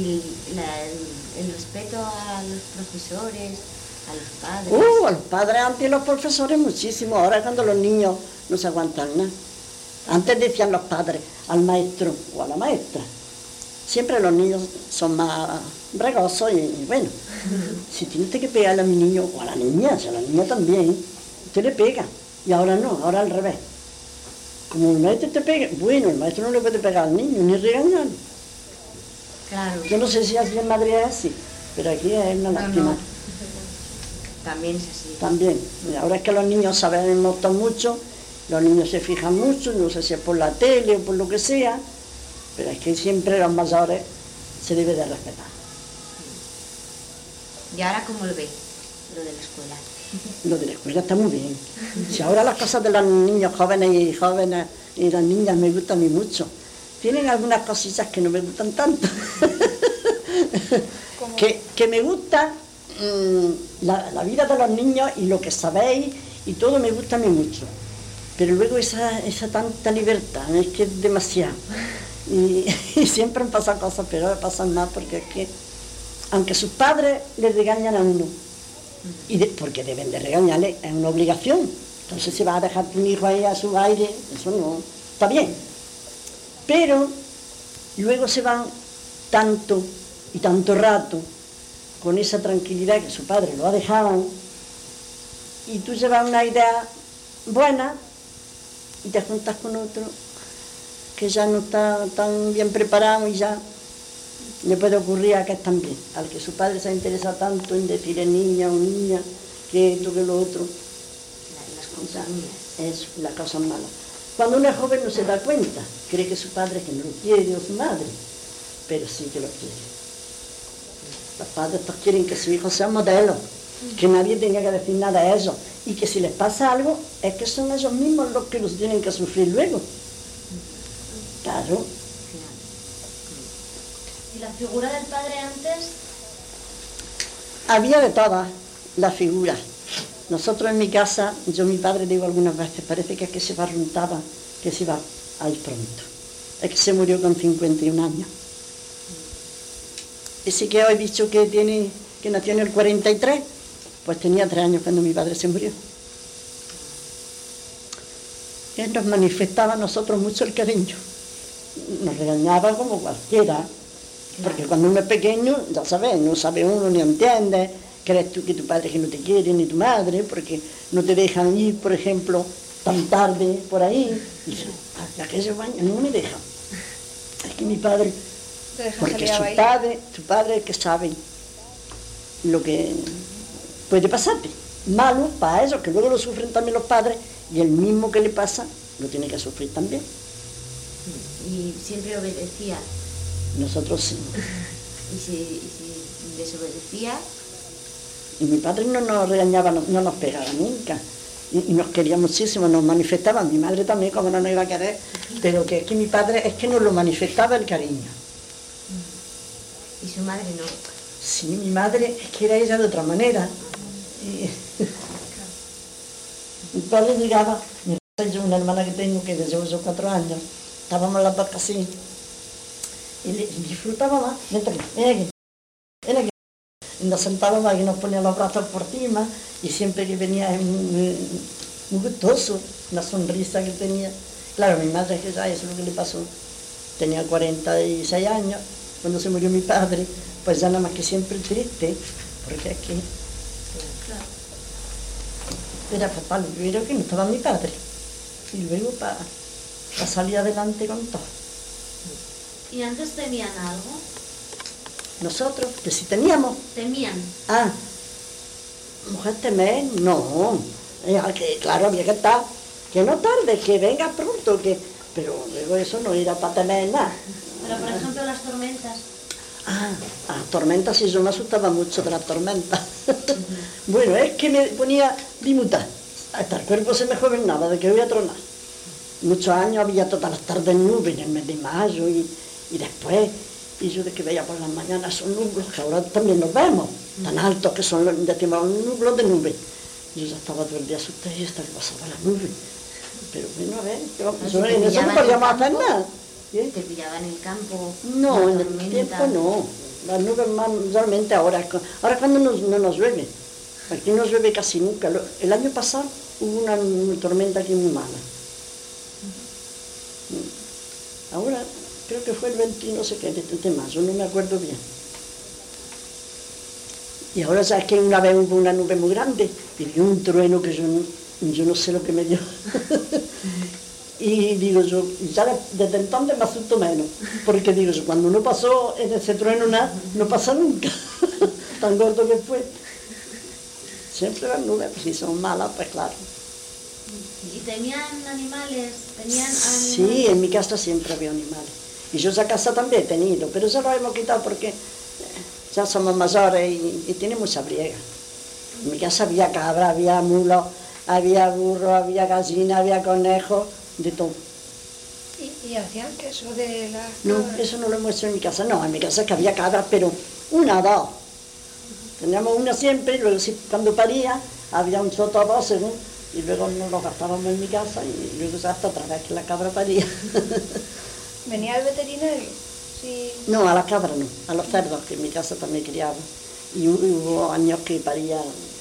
el respeto a los profesores, a los padres. A los padres antes y los profesores muchísimo. Ahora cuando los niños no se aguantan nada. Antes decían los padres al maestro o a la maestra. Siempre los niños son más bregosos y bueno, si tienes que pegarle a mi niño o a la niña, si a la niña también, usted le pega. Y ahora no, ahora al revés. Como el maestro te pega, bueno, el maestro no le puede pegar al niño ni regañar. Claro. Yo no sé si así en Madrid es así, pero aquí es una lástima. No. También es así. También. Ahora es que los niños sabemos mucho, los niños se fijan mucho, no sé si es por la tele o por lo que sea, pero es que siempre los mayores se debe de respetar. ¿Y ahora cómo lo ve, lo de la escuela? Lo de la escuela está muy bien. Si ahora las cosas de los niños jóvenes y las niñas me gustan a mí mucho. Tienen algunas cosillas que no me gustan tanto. que me gusta la vida de los niños y lo que sabéis y todo me gusta a mí mucho. Pero luego esa tanta libertad, es que es demasiado. Y siempre han pasado cosas, pero ahora pasan más porque es que, aunque sus padres les regañan a uno, porque deben de regañarle, es una obligación. Entonces si vas a dejar a tu hijo ahí a su aire, eso no está bien. Pero luego se van tanto y tanto rato con esa tranquilidad que su padre lo ha dejado y tú llevas una idea buena y te juntas con otro que ya no está tan bien preparado y ya le puede ocurrir a que es también, al que su padre se interesa tanto en decirle niña o niña, que esto, que lo otro. Las compañías. Es la cosa mala. Cuando uno es joven no se da cuenta, cree que su padre que no lo quiere o su madre, pero sí que lo quiere. Los padres quieren que su hijo sea modelo, que nadie tenga que decir nada a ellos, y que si les pasa algo, es que son ellos mismos los que los tienen que sufrir luego. Claro. ¿Y la figura del padre antes? Había de todas las figuras. Nosotros en mi casa, mi padre digo algunas veces, parece que es que se barruntaba, que se iba a ir pronto. Es que se murió con 51 años. Ese que hoy he dicho que nació en el 43, pues tenía 3 años cuando mi padre se murió. Él nos manifestaba a nosotros mucho el cariño. Nos regañaba como cualquiera, porque cuando uno es pequeño, ya sabes, no sabe uno ni entiende, crees tú que tu padre que no te quiere ni tu madre, porque no te dejan ir, por ejemplo, tan tarde por ahí. Y dice, aquellos años no me dejan. Es que mi padre, porque su padre es el que sabe lo que puede pasarte. Malo para ellos, que luego lo sufren también los padres, y el mismo que le pasa, lo tiene que sufrir también. Y siempre obedecía. Nosotros sí. ¿Y si desobedecía? Y mi padre no nos regañaba, no nos pegaba nunca. Y nos quería muchísimo, nos manifestaba. Mi madre también, como no nos iba a querer, pero que mi padre es que nos lo manifestaba el cariño. ¿Y su madre no? Sí, mi madre es que era ella de otra manera. Y mi padre llegaba, yo una hermana que tengo que llevo yo 4 años, estábamos las dos así, y disfrutaba más, ven aquí, ven aquí. Y nos sentábamos y nos poníamos los brazos por encima, y siempre que venía muy gustoso, una sonrisa que tenía. Claro, mi madre, que ya eso es lo que le pasó, tenía 46 años, cuando se murió mi padre, pues ya nada más que siempre triste, porque es que era papá, lo primero que no estaba mi padre, y luego para salir adelante con todo. ¿Y antes temían algo? Nosotros, que si teníamos... ¿Temían? Mujer temer, no. Claro, había que estar, que no tarde, que venga pronto, pero luego eso no era para temer nada. Pero por ejemplo las tormentas. Las tormentas, sí, yo me asustaba mucho de las tormentas. Bueno, es que me ponía dimutar. Hasta el cuerpo se me gobernaba de que voy a tronar. Muchos años había todas las tardes nubes en el mes de mayo y después, y yo de que veía por las mañanas son nublos, que ahora también los vemos, tan altos que son, decimos, nublos de nubes. Yo ya estaba todo el día asustada y hasta que pasaba la nube. Pero bueno, a ver, en eso no podíamos hacer nada. ¿Te pillaba en el campo? No, en el tiempo no. Las nubes más realmente ahora cuando no nos llueve. Aquí no llueve casi nunca. El año pasado hubo una tormenta aquí muy mala. Ahora creo que fue el 20 no sé qué de mayo, no me acuerdo bien. Y ahora sabes que una vez hubo una nube muy grande y dio un trueno que yo no sé lo que me dio. Y digo yo, ya desde entonces me asusto menos, porque digo yo, cuando no pasó en ese trueno nada, no pasa nunca, tan gordo que fue. Siempre las nubes, pues si son malas, pues claro. ¿Y tenían animales? Sí, en mi casa siempre había animales. Y yo esa casa también he tenido, pero ya lo hemos quitado porque ya somos mayores y tiene mucha briega. En mi casa había cabra, había mulo, había burro, había gallina, había conejo, de todo. ¿Y hacían queso de las cabras? No, eso no lo hemos hecho en mi casa. No, en mi casa es que había cabras, pero una o dos. Teníamos una siempre y luego cuando paría había un choto o dos según, y luego nos lo gastábamos en mi casa y luego ya hasta otra vez que la cabra paría. ¿Venía el veterinario? Sí. No, a la cabra no, a los cerdos, que en mi casa también criaba. Y hubo años que parió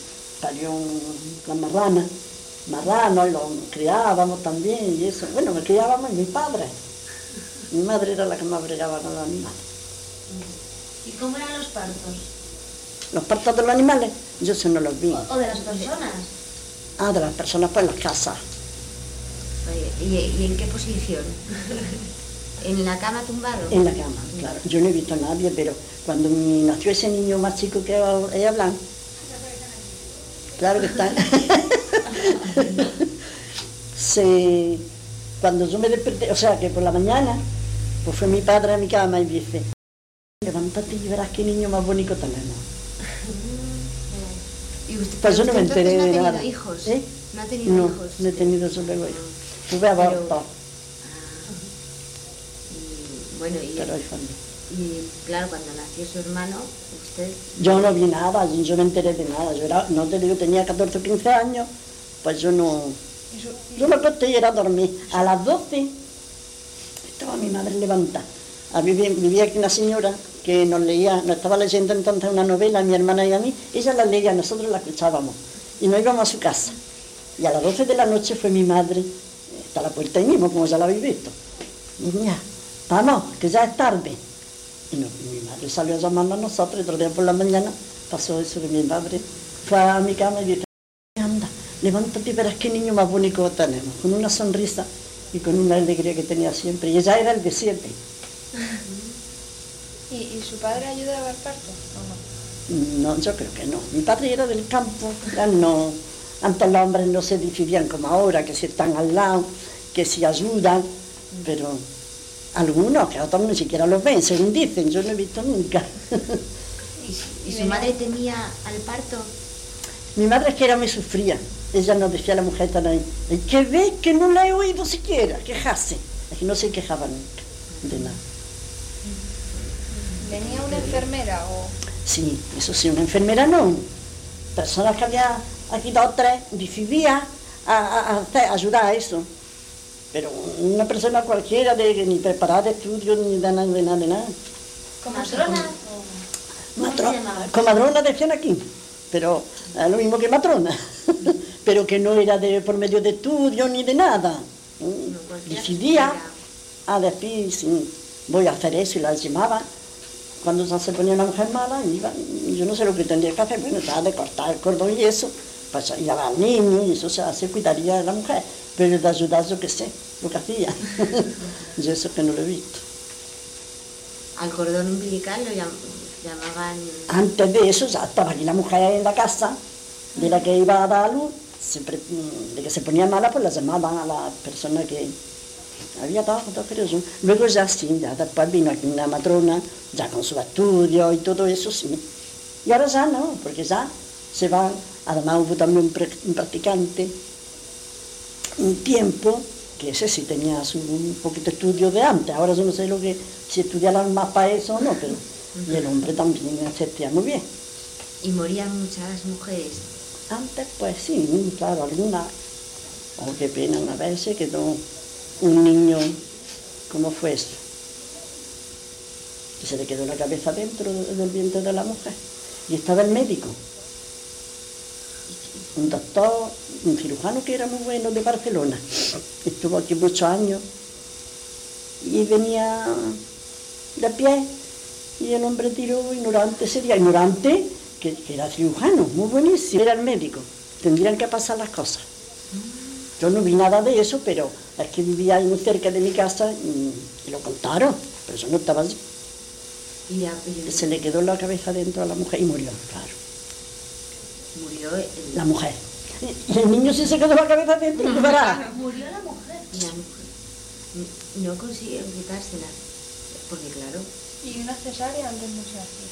la marrano, y lo criábamos también y eso. Bueno, me criábamos mi padre. Mi madre era la que más bregaba con los animales. ¿Y cómo eran los partos? Los partos de los animales, yo eso no los vi. ¿O de las personas? De las personas pues en las casas. ¿Y en qué posición? ¿En la cama tumbado? En la cama, claro. Yo no he visto a nadie, pero cuando nació ese niño más chico que ella hablan, claro que está. Cuando yo me desperté, o sea, que por la mañana, pues fue mi padre a mi cama y dice, levántate y verás qué niño más bonito tenemos. ¿Y usted, pues yo no me enteré de nada. ¿No ha tenido hijos? ¿Eh? ¿No ha tenido hijos? No he tenido solo hijos. Tuve aborto. Bueno, y claro, cuando nació su hermano, usted... Yo no vi nada, yo me enteré de nada. No te digo, tenía 14 o 15 años, pues yo no... Yo me acosté y era a dormir. A las 12 estaba mi madre levantada. Vivía aquí una señora que nos estaba leyendo entonces una novela, a mi hermana y a mí. Ella la leía, nosotros la escuchábamos. Y nos íbamos a su casa. Y a las 12 de la noche fue mi madre, hasta la puerta ahí mismo, como ya la habéis visto. Niña, vamos, que ya es tarde. Y mi madre salió a llamarnos a nosotros, y otro día por la mañana pasó eso de mi madre. Fue a mi cama y dice, anda, levántate y verás qué niño más bonito tenemos, con una sonrisa y con una alegría que tenía siempre. Y ella era el de 7. ¿Y su padre ayudaba al parto o no? No, yo creo que no. Mi padre era del campo, antes los hombres no se decidían como ahora, que si están al lado, que si ayudan, pero algunos, que otros ni siquiera los ven, según dicen, yo no he visto nunca. ¿Y su madre temía al parto? Mi madre es que era muy sufría. Ella nos decía a la mujer tan ahí, que ve que no la he oído siquiera quejarse. Es que no se quejaba nunca de nada. ¿Venía una enfermera o...? Sí, eso sí, una enfermera no. Personas que había aquí 2 o 3 decidía ayudar a eso. Pero una persona cualquiera, ni preparada de estudios, ni de nada. ¿Matrona? Comadrona decían aquí, pero lo mismo que matrona. Pero que no era por medio de estudios ni de nada. Decidía a decir, sí, voy a hacer eso, y la llamaba. Cuando ya se ponía una mujer mala, yo no sé lo que tendría que hacer, bueno, estaba de cortar el cordón y eso, pues llevar al niño y eso se cuidaría de la mujer, pero de ayudar yo qué sé, lo que hacía. Yo eso que no lo he visto. ¿Al cordón umbilical lo llamaban? Antes de eso ya estaba aquí la mujer en la casa, de la que iba a dar a luz, de que se ponía mala, pues la llamaban a la persona que había dado, pero eso. Luego ya sí, ya después vino aquí una matrona, ya con su estudio y todo eso, sí. Y ahora ya no, porque ya se van, además hubo también un practicante, un tiempo, que ese sí tenía un poquito de estudio de antes, ahora yo no sé si estudiaran más para eso o no, pero y el hombre también asistía muy bien. ¿Y morían muchas mujeres? Antes, pues sí, claro, algunas. Oh, qué pena, una vez se quedó un niño, ¿cómo fue eso? Que se le quedó la cabeza dentro del vientre de la mujer. Y estaba el médico, un doctor, un cirujano que era muy bueno de Barcelona. Estuvo aquí muchos años y venía de pie y el hombre tiró ignorante, sería ignorante, que era cirujano, muy buenísimo, era el médico. Tendrían que pasar las cosas. Yo no vi nada de eso, pero es que vivía ahí muy cerca de mi casa y lo contaron, pero yo no estaba allí. Se le quedó la cabeza dentro a la mujer y murió, claro. Murió la mujer. Y el niño sí se quedó la cabeza dentro, ¿qué verá? Murió la mujer. La mujer. No consiguieron quitársela, porque claro. ¿Y una cesárea antes no se hacía?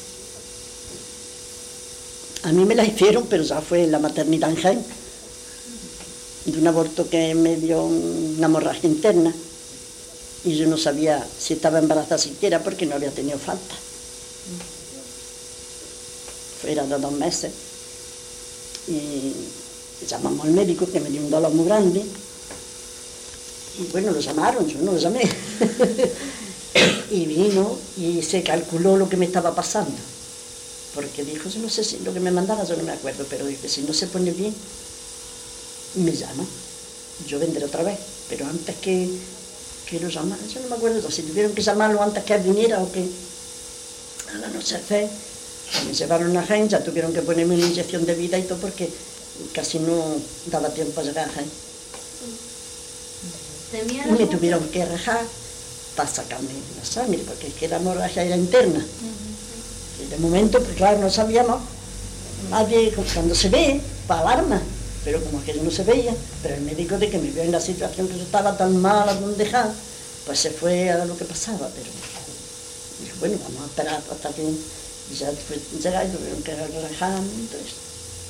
A mí me la hicieron, pero ya fue en la maternidad en Jaén, de un aborto que me dio una hemorragia interna. Y yo no sabía si estaba embarazada siquiera porque no había tenido falta. Era de 2 meses. Y llamamos al médico, que me dio un dolor muy grande. Y bueno, lo llamaron, yo no lo llamé. Y vino y se calculó lo que me estaba pasando. Porque dijo, yo no sé si lo que me mandaba, yo no me acuerdo, pero dice, si no se pone bien, me llama. Yo vendré otra vez, pero antes que lo llamaran, yo no me acuerdo si tuvieron que llamarlo antes que él viniera o que al anochecer. Me llevaron a Jaén, ya tuvieron que ponerme una inyección de vida y todo porque casi no daba tiempo a llegar a Jaén. Y me tuvieron que rajar para sacarme la sangre, porque es que la hemorragia era interna. Y de momento, pues claro, no sabíamos, nadie, cuando se ve, para alarma, pero como que no se veía, pero el médico de que me vio en la situación que yo estaba tan mal a donde dejar, pues se fue a ver lo que pasaba, pero dijo, bueno, vamos a esperar hasta que ya llega y tuvieron que relajar y todo esto.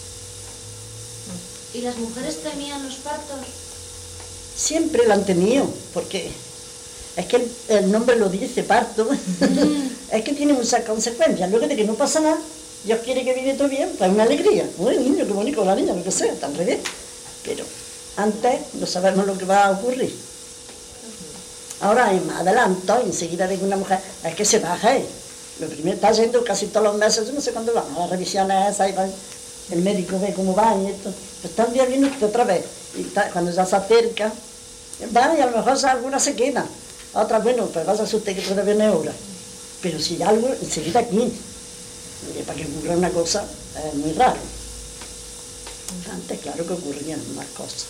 ¿Y las mujeres temían los partos? Siempre lo han tenido, porque es que el nombre lo dice, parto, es que tiene muchas consecuencias. Luego de que no pasa nada, Dios quiere que vive todo bien, pues es una alegría. Uy, el niño, qué bonito, la niña, lo que sea, tan revés. Pero antes no sabemos lo que va a ocurrir. Ahora hay más adelanto, enseguida de que una mujer, es que se baja, Lo primero está yendo casi todos los meses, yo no sé cuándo van, a las revisiones esas, y van, el médico ve cómo van y esto. Pues está un día viene usted otra vez, y cuando ya se acerca, van y a lo mejor algunas se quedan. Otras, bueno, pues vas a usted que todavía no es hora. Pero si hay algo, enseguida aquí. Y para que ocurra una cosa, es muy raro. Antes, claro que ocurrían más cosas.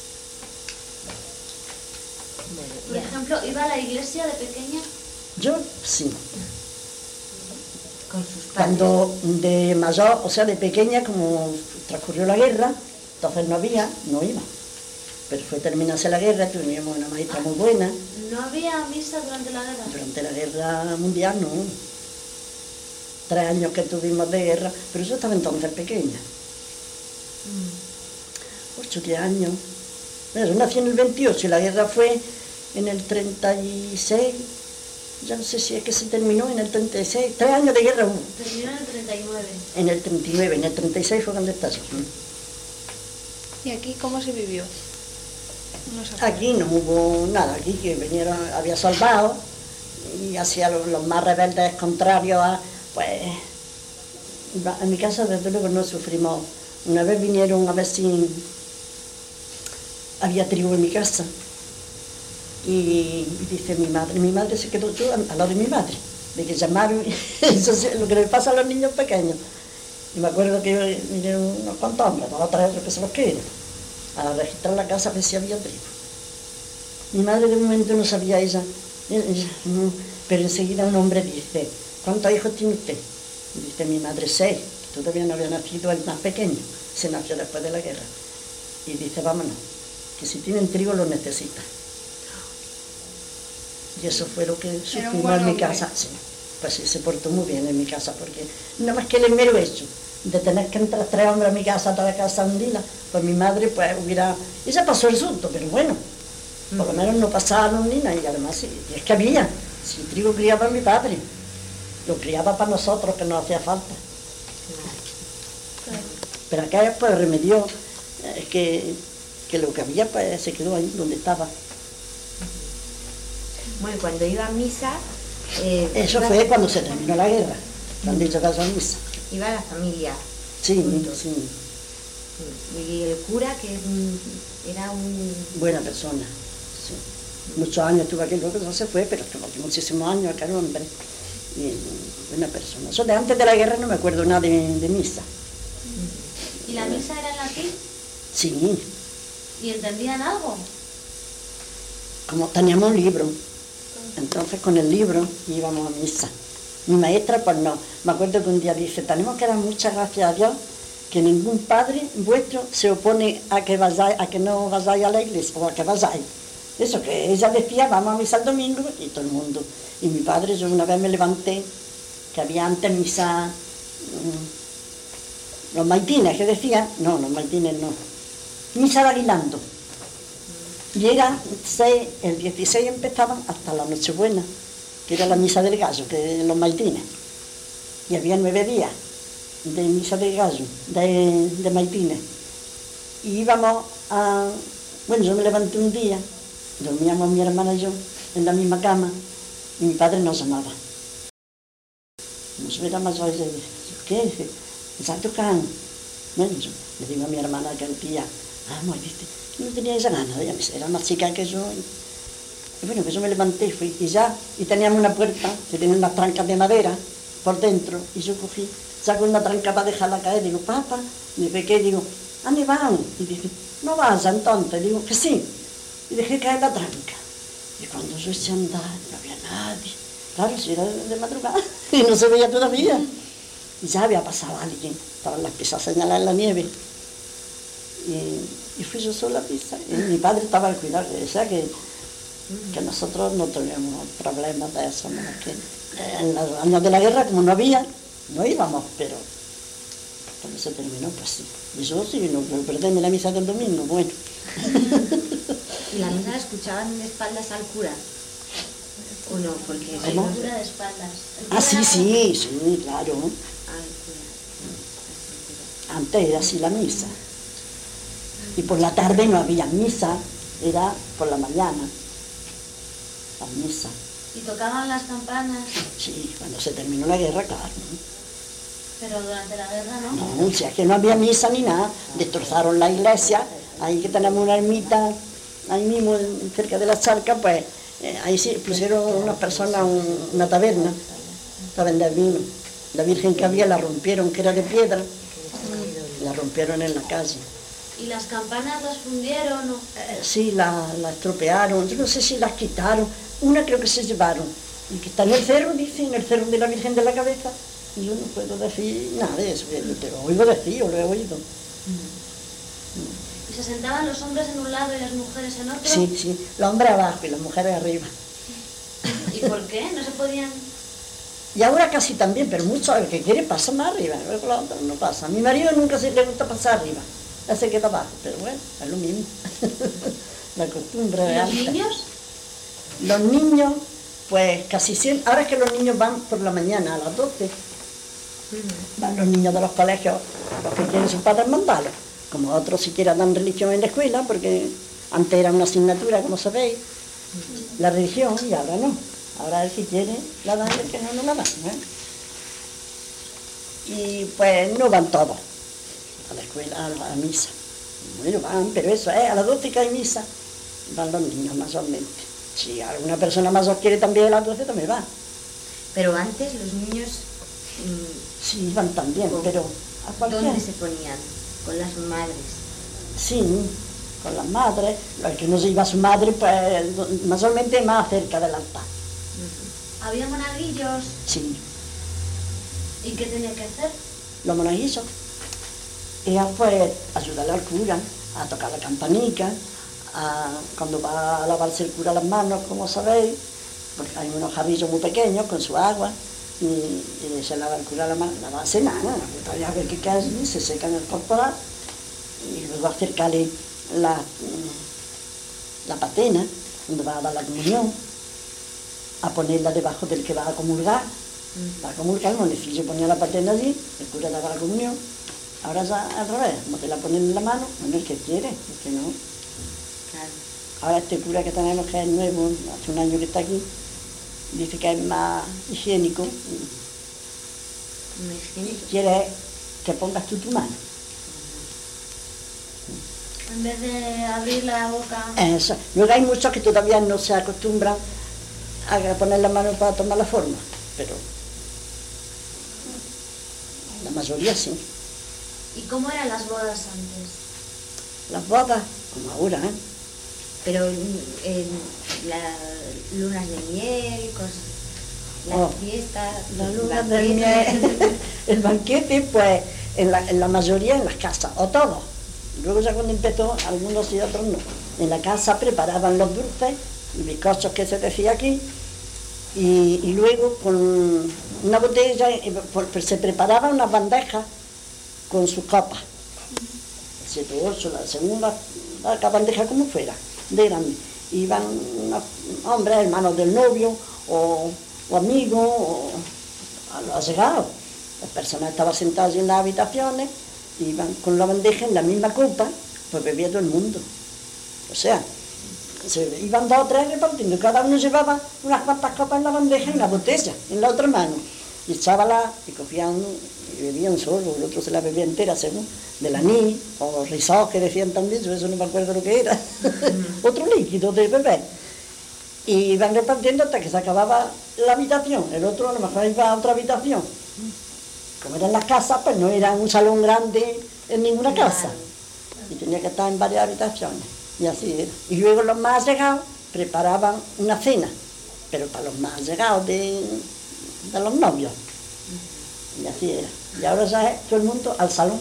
Por ejemplo, ¿iba a la iglesia de pequeña? Yo, sí. Con sus padres. Cuando de mayor, o sea, de pequeña, como transcurrió la guerra, entonces no iba. Pero fue terminarse la guerra, tuvimos una maestra muy buena. ¿No había misa durante la guerra? Durante la guerra mundial, no. 3 años que tuvimos de guerra, pero yo estaba entonces pequeña. 8 o 10 años. Bueno, yo nací en el 28 y la guerra fue en el 36. Ya no sé si es que se terminó en el 36. 3 años de guerra hubo. Terminó en el 39. En el 39, en el 36 fue cuando estalló. ¿Y aquí cómo se vivió? No se Aquí no hubo nada, aquí que vinieron, había soldados y hacía los más rebeldes contrarios a, pues, en mi casa desde luego no sufrimos. Una vez vinieron a ver si había trigo en mi casa y dice mi madre se quedó yo al lado de mi madre, de que llamaron, eso es lo que le pasa a los niños pequeños. Y me acuerdo que vinieron unos cuantos hombres, 2 o 3 que se los quieren, a registrar la casa a ver si había trigo. Mi madre de momento no sabía ella, pero enseguida un hombre dice, ¿cuántos hijos tiene usted? Y dice mi madre 6, todavía no había nacido el más pequeño. se nació después de la guerra. Y dice, vámonos, que si tienen trigo lo necesitan. Y eso fue lo que sufrimos en mi casa. Sí, pues sí, se portó muy bien en mi casa, porque no más que el mero hecho de tener que entrar 3 hombres a mi casa, toda la casa hundida, pues mi madre pues hubiera... Ella pasó el susto, pero bueno, por lo menos no pasaron ni nada, y además sí, y es que había, si trigo criaba mi padre, lo criaba para nosotros, que nos hacía falta. Pero acá pues remedió que lo que había pues se quedó ahí donde estaba. Bueno, cuando iba a misa... Eso fue cuando se terminó la guerra, cuando hizo caso a misa. Iba la familia. Sí, juntos. sí. Y el cura, que era un... Buena persona, sí. Muchos años estuvo aquí, luego no se fue, pero estuvo aquí muchísimos años, acá, hombre. Y buena persona. Eso de antes de la guerra no me acuerdo nada de misa. ¿Y la misa era en latín? Sí. ¿Y entendían algo? Como teníamos un libro, entonces con el libro íbamos a misa. Mi maestra, pues no. Me acuerdo que un día dice, tenemos que dar muchas gracias a Dios que ningún padre vuestro se opone a que no vayáis a la iglesia o a que vayáis. Eso que ella decía, vamos a misa el domingo y todo el mundo. Y mi padre, yo una vez me levanté, que había antes misa, los maitines, que decían, no, los maitines no, misa de Aguilando. Y era el 16 empezaban hasta la Nochebuena, que era la misa del gallo, que de los maitines. Y había 9 días de misa del gallo, de maitines. Y íbamos a... Bueno, yo me levanté un día, dormíamos mi hermana y yo en la misma cama, y mi padre nos llamaba. Nos era más hoy, ¿qué? ¿Ya tocan? Bueno, yo le digo a mi hermana que el día, ¿viste? No tenía esa gana, era más chica que yo. Y bueno, que yo me levanté y fui, y teníamos una puerta que tenía unas trancas de madera por dentro, y yo cogí, saco una tranca para dejarla caer, digo, papá, y dice, ¿qué? Digo, ¿dónde van? Y dice, no vas entonces, digo, que sí, y dejé caer la tranca. Y cuando yo eché a andar, no había nadie, claro, si era de madrugada, y no se veía todavía, y ya había pasado alguien, estaban las piezas señaladas en la nieve, y fui yo sola a pisa, y mi padre estaba al cuidado, que decía que nosotros no teníamos problemas de eso, ¿no? Que en los años de la guerra, como no había, no íbamos, pero cuando se terminó, pues sí. Y yo sí, no perderme la misa del domingo, bueno. ¿Y la misa la escuchaban de espaldas al cura? ¿O no? Porque El cura de espaldas. Sí, claro. Antes era así la misa. Y por la tarde no había misa, era por la mañana. La misa. ¿Y tocaban las campanas? Sí, cuando se terminó la guerra, claro. Pero durante la guerra, ¿no? No, o sea, que no había misa ni nada. Destrozaron la iglesia, ahí que tenemos una ermita, ahí mismo, cerca de la charca, pues ahí sí pusieron unas personas una taberna para vender vino. La Virgen que había la rompieron, que era de piedra, la rompieron en la calle. ¿Y las campanas las fundieron o...? Sí, la estropearon, yo no sé si las quitaron, una creo que se llevaron, y que está en el cerro, dicen, en el cerro de la Virgen de la Cabeza, y yo no puedo decir nada de eso, te lo oigo decir, o lo he oído. ¿Y se sentaban los hombres en un lado y las mujeres en otro? Sí, los hombres abajo y las mujeres arriba. ¿Y por qué? ¿No se podían...? Y ahora casi también, pero mucho, el que quiere pasa más arriba, luego los otros no pasa. A mi marido nunca le gusta pasar arriba. Ya se queda abajo, pero bueno, es lo mismo. La costumbre de antes. ¿Y los niños? Los niños, pues casi siempre, ahora es que los niños van por la mañana a las 12, van los niños de los colegios, los que quieren sus padres mandarlos, como otros siquiera dan religión en la escuela, porque antes era una asignatura, como sabéis, la religión, y ahora no. Ahora el que quiere la dan y el que no la dan. Y pues no van todos a la escuela, a la misa. Bueno, van, pero eso es, a las 12 que hay misa, van los niños mayormente. Si alguna persona mayor quiere también a las 12, también va. Pero antes los niños... sí, iban también, pero... ¿Dónde se ponían? Con las madres. Sí, con las madres. El que no se iba a su madre, pues mayormente más cerca del altar. ¿Había monaguillos? Sí. ¿Y qué tenía que hacer? Los monaguillos. ella fue a ayudarle al cura, a tocar la campanica, cuando va a lavarse el cura las manos, como sabéis, porque hay unos jarrillos muy pequeños con su agua, y se lava el cura la mano, la base nada, todavía a ver qué cae allí, se seca en el corporal, y luego acercarle la patena, donde va a dar la comunión, a ponerla debajo del que va a comulgar. Va a comulgar, el monecillo ponía la patena allí, el cura daba la comunión. Ahora ya al revés, como te la ponen en la mano, bueno, el que quiere, el que no. Claro. Ahora este cura que tenemos, que es nuevo, hace un año que está aquí, dice que es más higiénico. Quiere que pongas tú tu mano. En vez de abrir la boca. Eso. Luego hay muchos que todavía no se acostumbran a poner la mano para tomar la forma, pero la mayoría sí. ¿Y cómo eran las bodas antes? Las bodas, como ahora, ¿eh? Pero las lunas de miel, las fiestas, las lunas de miel, el banquete, pues en la mayoría en las casas, o todos. Luego ya cuando empezó, algunos y otros no. En la casa preparaban los dulces y bizcochos que se decía aquí, y luego con una botella se preparaban unas bandejas con sus copas. 7 u 8, según la bandeja como fuera, de grande. Iban unos hombres, hermanos del novio, o amigos, o allegados. Las personas estaban sentadas en las habitaciones, iban con la bandeja en la misma copa, pues bebía todo el mundo. O sea, iban 2 o 3 repartiendo, cada uno llevaba unas cuantas copas en la bandeja y una botella en la otra mano. Y echábala, y cogían y bebían solo, el otro se la bebía entera, según, del anís, o rizos que decían también, yo eso no me acuerdo lo que era, otro líquido de beber. Y iban repartiendo hasta que se acababa la habitación, el otro a lo mejor iba a otra habitación. Como eran las casas, pues no era un salón grande en ninguna casa, y tenía que estar en varias habitaciones, y así era. Y luego los más allegados preparaban una cena, pero para los más allegados de los novios, y así era. Y ahora ya es todo el mundo al salón.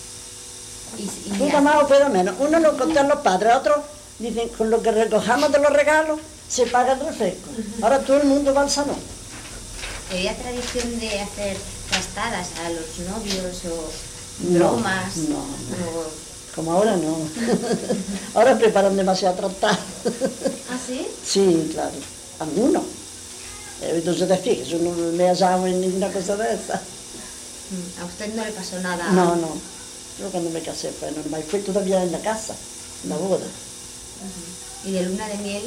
Uno más o pero menos, uno lo contan los padres, otros dicen, con lo que recojamos de los regalos se paga el refresco. Ahora todo el mundo va al salón. ¿Había tradición de hacer trastadas a los novios o bromas? No. Como ahora no. Ahora preparan demasiado trastada. ¿Ah, sí? Sí, claro. Algunos. Entonces decir que yo no me he hallado en ninguna cosa de esa. ¿A usted no le pasó nada? No. Yo cuando me casé fue normal. Fue todavía en la casa, en la boda. ¿Y de luna de miel?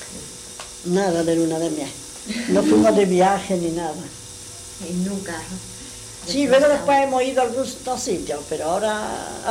Nada de luna de miel. No fuimos de viaje ni nada. Nunca. Sí, luego después hemos ido a algunos sitios, pero ahora.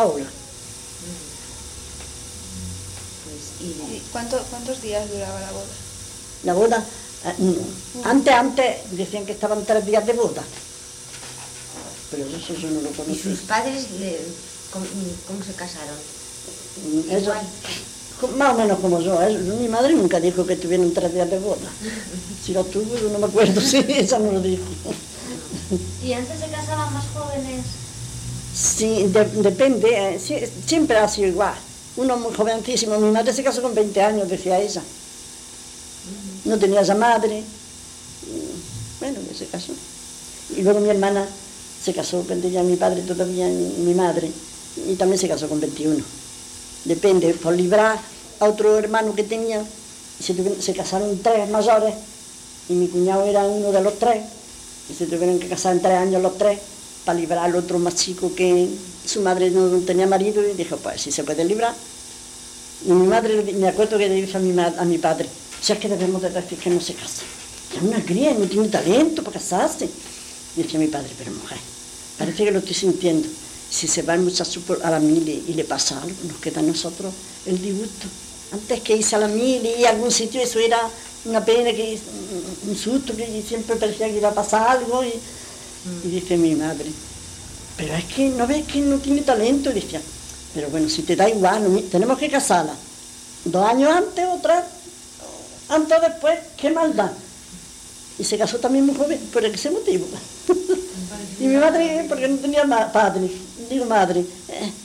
Pues, ¿Y cuántos días duraba la boda? La boda, antes decían que estaban 3 días de boda, pero eso yo no lo conocí. ¿Y sus padres cómo se casaron? Eso, más o menos como yo. Mi madre nunca dijo que tuvieran 3 días de boda. Si lo tuvo, yo no me acuerdo, sí, esa no lo dijo. ¿Y antes se casaban más jóvenes? Sí, depende, siempre ha sido igual. Uno muy jovencísimo, mi madre se casó con 20 años, decía ella. No tenía esa madre. Bueno, que se casó. Y luego mi hermana se casó cuando ya mi padre todavía, mi madre, y también se casó con 21. Depende, por librar a otro hermano que tenía, se casaron 3 mayores, y mi cuñado era uno de los 3, y se tuvieron que casar en 3 años los 3, para librar al otro más chico que su madre no tenía marido, y dijo, pues si se puede librar. Y mi madre, me acuerdo que le dije a mi padre, si es que debemos de decir que no se casa. Es una cría, no tiene talento para casarse. Y decía mi padre, pero mujer, parece que lo estoy sintiendo. Si se va el muchacho a la mili y le pasa algo, nos queda a nosotros el disgusto. Antes que irse a la mili y a algún sitio, eso era una pena, un susto, que siempre parecía que iba a pasar algo. Y dice mi madre, pero es que no ves que no tiene talento. Y decía, pero bueno, si te da igual, tenemos que casarla 2 años antes o 3, antes o después, qué maldad. Y se casó también muy joven, por ese motivo. Y mi madre, porque no tenía padre, digo madre,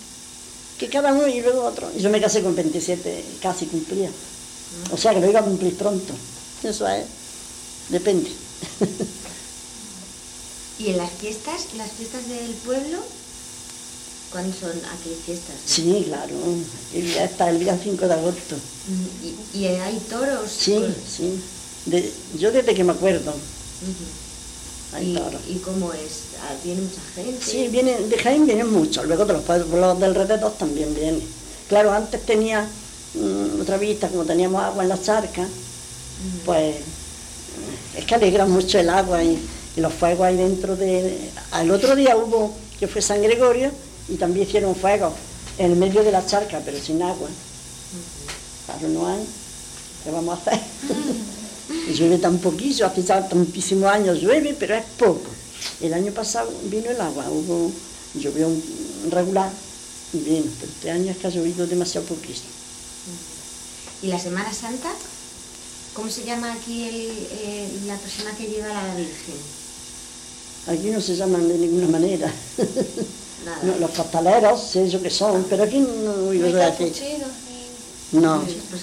que cada uno y luego otro. Y yo me casé con 27, casi cumplía. O sea que lo iba a cumplir pronto. Eso es, depende. ¿Y en las fiestas del pueblo? ¿Cuándo son aquí fiestas? Sí, claro, aquí ya está el día 5 de agosto. ¿Y hay toros? Sí, sí, yo desde que me acuerdo. Hay ¿Y, toros. ¿Y cómo es? ¿Viene mucha gente? Sí, de Jaén vienen muchos, luego de los pueblos del alrededor también vienen. Claro, antes tenía otra vista, como teníamos agua en las charcas, pues es que alegra mucho el agua y los fuegos ahí dentro de... Al otro día hubo, que fue San Gregorio, y también hicieron fuegos en el medio de la charca, pero sin agua. Claro, no hay. ¿Qué vamos a hacer? Y llueve tan poquillo, hace ya tantísimos años llueve, pero es poco. El año pasado vino el agua, llovió regular y vino, pero este año es que ha llovido demasiado poquillo. ¿Y la Semana Santa? ¿Cómo se llama aquí la persona que lleva a la Virgen? Aquí no se llaman de ninguna manera. Nada. No, los pasteleros, sé yo que son, pero aquí no iba a decir. No,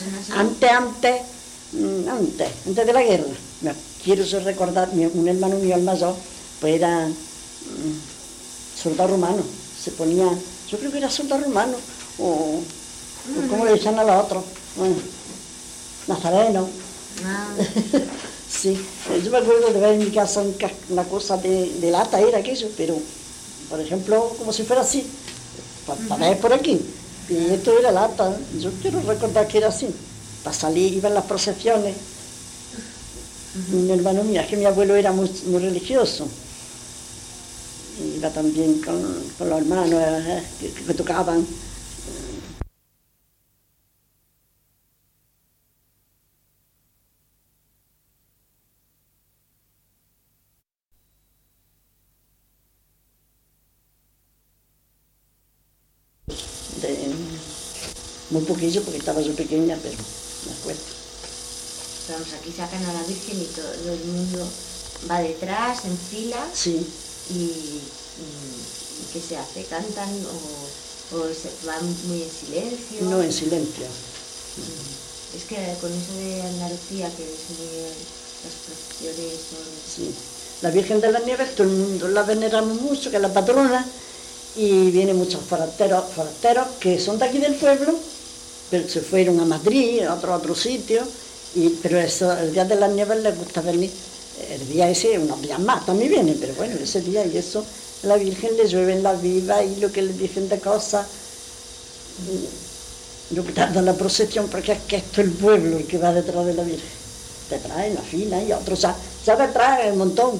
antes de la guerra. Quiero recordar, un hermano mío, el mayor, pues era soldado romano. Se ponía, yo creo que era soldado romano, o como le decían a los otros, bueno, nazareno. Sí, yo me acuerdo de ver en mi casa una cosa de lata, era aquello, pero, por ejemplo, como si fuera así, para ver por aquí, y esto era lata, yo quiero recordar que era así, para salir, iban las procesiones. Un hermano mío, es que mi abuelo era muy religioso, iba también con los hermanos que tocaban. Muy poquillo porque estaba yo pequeña, pero me acuerdo. Vamos, aquí sacan a la Virgen y todo el mundo va detrás, en fila. Sí. ¿Y qué se hace? ¿Cantan o se van muy en silencio? No, en silencio. Es que con eso de Andalucía, que es las procesiones son... Sí. La Virgen de las Nieves, todo el mundo la veneramos mucho, que es la patrona, y vienen muchos forasteros que son de aquí del pueblo, pero se fueron a Madrid, a otro sitio, pero eso, el día de las Nieves les gusta venir, el día ese, unos días más también vienen, pero bueno, ese día y eso, a la Virgen le llueven las vivas y lo que le dicen de cosas, lo que tarda la procesión, porque es que esto es el pueblo el que va detrás de la Virgen, detrás en la fila y otros ya detrás el montón.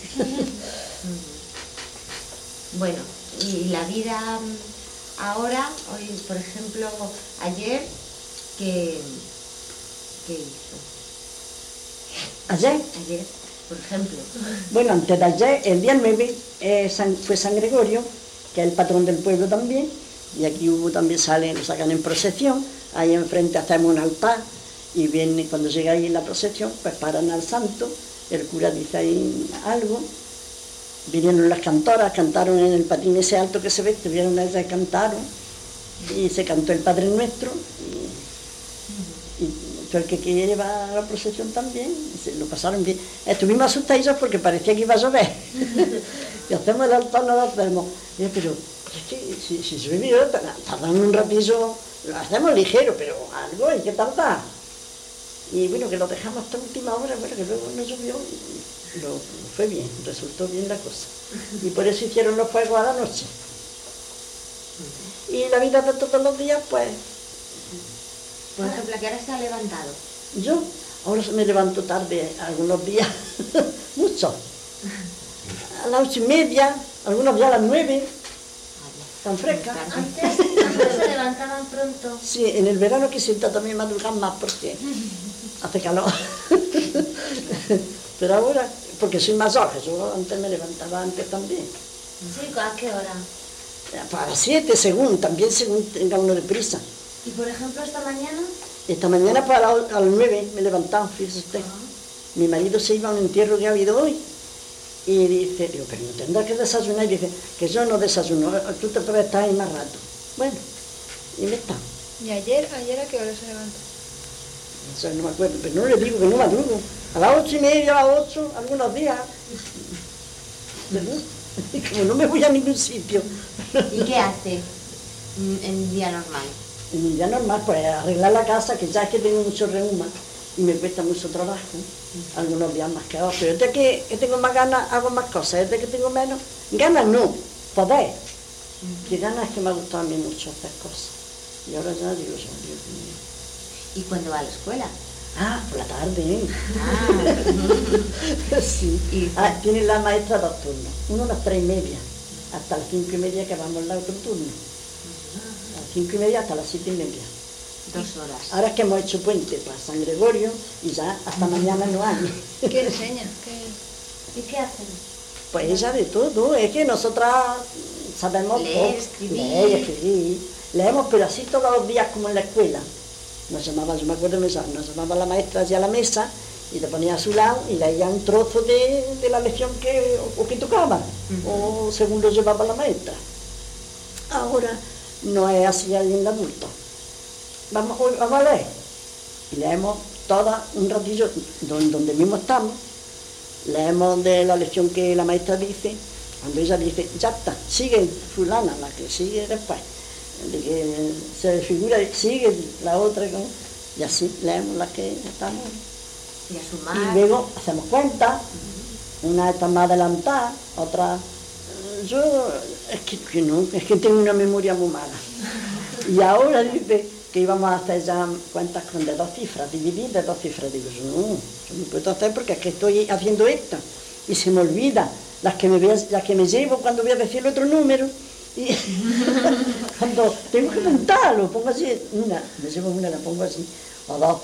Bueno, y la vida ahora, hoy, por ejemplo, ayer, ¿qué hizo? ¿Ayer? Ayer, por ejemplo. Bueno, antes de ayer, el día 9, fue San Gregorio, que es el patrón del pueblo también, y aquí también lo sacan en procesión, ahí enfrente hacemos un altar, y viene, cuando llega ahí la procesión, pues paran al santo, el cura dice ahí algo, vinieron las cantoras, cantaron en el patín ese alto que se ve, vieron a ellas y cantaron, y se cantó el Padre Nuestro, y todo el que lleva la procesión también, lo pasaron bien. Estuvimos asustadillos porque parecía que iba a llover, y hacemos el altar, no lo hacemos. Y yo, pero es que si llueve, tardan un ratillo, lo hacemos ligero, pero algo hay que tardar. Y bueno, que lo dejamos hasta última hora, bueno, que luego no llovió, y fue bien, resultó bien la cosa. Y por eso hicieron los fuegos a la noche. Y la vida de todos los días, pues... Por ejemplo, ¿a qué hora está levantado? Yo ahora me levanto tarde, algunos días, mucho. A las 8:30, algunos días a las 9, tan fresca. Antes se levantaban pronto. Sí, en el verano quisiera también madrugar más porque hace calor. Pero ahora, porque soy más mayor, yo antes me levantaba antes también. Sí, ¿a qué hora? Para las 7, según tenga uno de prisa. ¿Y por ejemplo esta mañana? Esta mañana pues a las 9 me he levantado, fíjese usted. Mi marido se iba a un entierro que ha habido hoy y dice, digo, pero no tendrás que desayunar, y dice, que yo no desayuno, tú te puedes estar ahí más rato. Bueno, y me está. ¿Y ayer a qué hora se levantó? Eso no me acuerdo, pero no le digo que no madrugo. A las 8:30, a las 8, algunos días. ¿Verdad? Como no me voy a ningún sitio. ¿Y qué hace en un día normal? En un día normal, pues arreglar la casa, que ya es que tengo mucho reuma y me cuesta mucho trabajo. Algunos días más que otros. Pero desde que tengo más ganas, hago más cosas. Desde que tengo menos, ganas no, poder. Que ganas es que me ha gustado a mí mucho hacer cosas. Y ahora ya digo, Dios mío. ¿Y cuándo va a la escuela? Ah, por la tarde, ¿eh? Ah. Sí. Tiene la maestra 2 turnos. Uno a las 3:30, hasta las 5:30 que vamos al otro turno. A las 5:30 hasta las 7:30. 2 horas. Ahora es que hemos hecho puente para San Gregorio y ya hasta mañana no hay. ¿Qué enseña? ¿Y qué hacen? Pues ella de todo, es que nosotras sabemos leer, escribir. Leer, escribir. Leemos, pero así todos los días como en la escuela. Nos llamaba, yo me acuerdo, nos llamaba la maestra hacia la mesa y te ponía a su lado y leía un trozo de la lección que tocaba, o según lo llevaba la maestra. Ahora no es así ahí en el adulto. Vamos a leer. Y leemos toda un ratillo, donde mismo estamos, leemos de la lección que la maestra dice, cuando ella dice, ya está, sigue fulana, la que sigue después. De que se figura, sigue la otra, y así leemos las que estamos. Y a sumar. Y luego hacemos cuentas, una está más adelantada, otra. Yo es que tengo una memoria muy mala. Y ahora dice que íbamos a hacer ya cuentas con de 2 cifras, dividir de 2 cifras. Digo, yo no puedo hacer porque es que estoy haciendo esta y se me olvida las que me llevo cuando voy a decir el otro número. Y cuando tengo que apuntarlo, pongo así, me llevo una, la pongo así, o 2.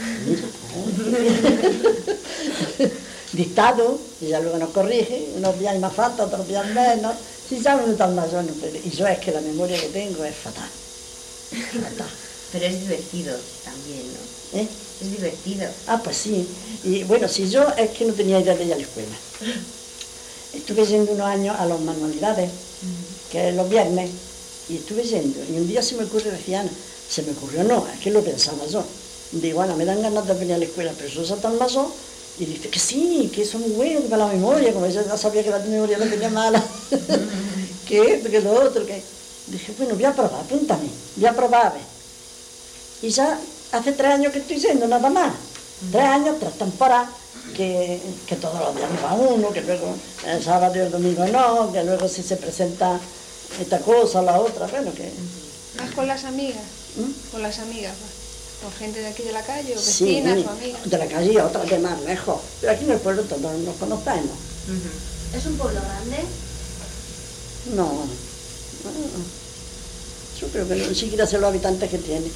Dictado, y ya luego nos corrige, unos días hay más falta, otros días menos, si ya no tan más, y yo es que la memoria que tengo es fatal. Fatal. Pero es divertido también, ¿no? Es divertido. Ah, pues sí. Y bueno, si yo es que no tenía idea de ir a la escuela. Estuve yendo unos años a las manualidades, que es los viernes, y estuve yendo. Y un día se me ocurrió, decía Ana, se me ocurrió no, es que lo pensaba yo. Digo, Ana, me dan ganas de venir a la escuela, pero eso es tan mazo. Y dice que sí, que eso es muy bueno, que para la memoria, como ella ya sabía que la memoria no tenía mala, que esto, que lo otro, que... Dije, bueno, voy a probar, apúntame, voy a probar a ver. Y ya hace 3 años que estoy yendo, nada más. 3 años, 3 temporadas, que todos los días me va uno, que luego el sábado y el domingo no, que luego si se presenta esta cosa, la otra, bueno, que... ¿Vas con las amigas? Con las amigas, ¿con gente de aquí de la calle o vecinas o amigas? De la calle y otras de más lejos, pero aquí en el pueblo todos nos conocemos. ¿Es un pueblo grande? No. Yo creo que ni siquiera sé los habitantes que tiene.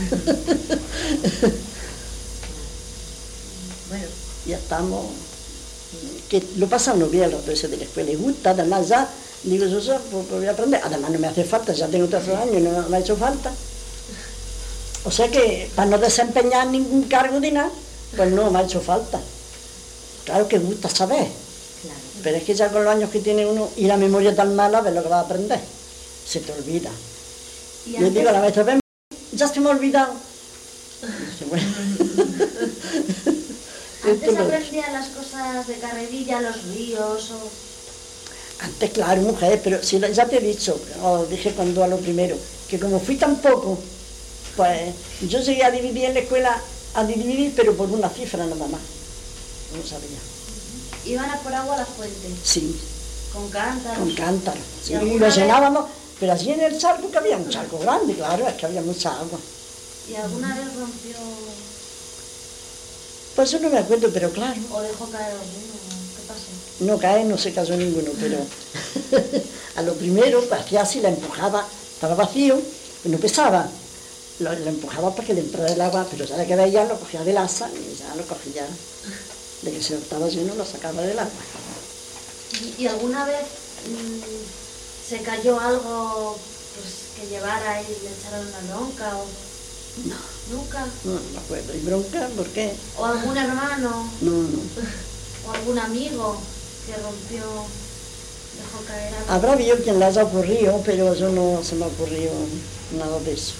Bueno. Ya estamos, que lo pasa uno bien los ese de la escuela y gusta, además ya, digo yo, pues voy a aprender, además no me hace falta, ya tengo 13 años y no me ha hecho falta. O sea que para no desempeñar ningún cargo de nada, pues no me ha hecho falta. Claro que gusta saber, Claro. pero es que ya con los años que tiene uno y la memoria tan mala, ves lo que vas a aprender, se te olvida. Le digo a la maestra, ven, ya se me ha olvidado. Dice, bueno. ¿Antes aprendían las cosas de carrerilla, los ríos o...? Antes, claro, mujer, pero si ya te he dicho, os dije cuando a lo primero, que como fui tan poco, pues yo llegué a dividir en la escuela, pero por una cifra nada más. No sabía. ¿Iban a por agua a la fuente? Sí. ¿Con cántaros? Con cántaros. Sí, ¿Y y lo llenábamos, pero allí en el charco, que había un charco grande, claro, es que había mucha agua. ¿Y alguna vez rompió Pues yo no me acuerdo, pero claro. o dejó caer alguno? ¿Qué pasó? No cae, no se cayó ninguno, pero a lo primero, pues, hacía así, la empujaba, estaba vacío, no pesaba. Lo empujaba para que le entrara el agua, pero ya que veía lo cogía del asa y ya lo cogía. De que se estaba lleno lo sacaba del agua. ¿Y alguna vez se cayó algo pues, que llevara y le echaron una bronca? O... No. ¿Nunca? No me acuerdo. ¿Y bronca? ¿Por qué? ¿O algún hermano? No. ¿O algún amigo que rompió? Dejó caer agua. Habrá habido quien le haya ocurrido, pero yo no se me ha ocurrido nada de eso.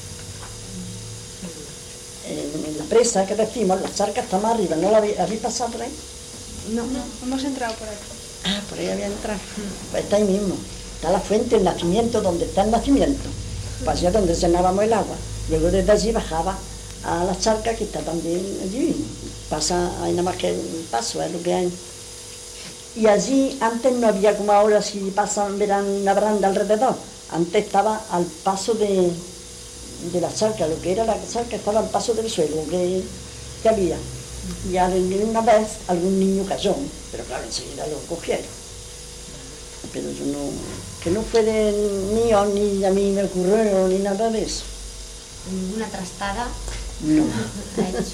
En la presa que decimos, la charca está más arriba, ¿no la habéis pasado por ahí? No, hemos entrado por aquí. Ah, por ahí había entrado. Pues está ahí mismo. Está la fuente, el nacimiento, donde está el nacimiento. Pues allá donde llenábamos el agua. Luego desde allí bajaba a la charca, que está también allí. Pasa, hay nada más que un paso, es lo que hay. Y allí antes no había como ahora, si pasan, verán una baranda alrededor. Antes estaba al paso de la charca, lo que era la charca estaba al paso del suelo que había. Y una vez algún niño cayó, pero claro, enseguida lo cogieron. Pero yo no, que no fue de mío, ni a mí me ocurrió, ni nada de eso. Ninguna trastada. No. Ha hecho.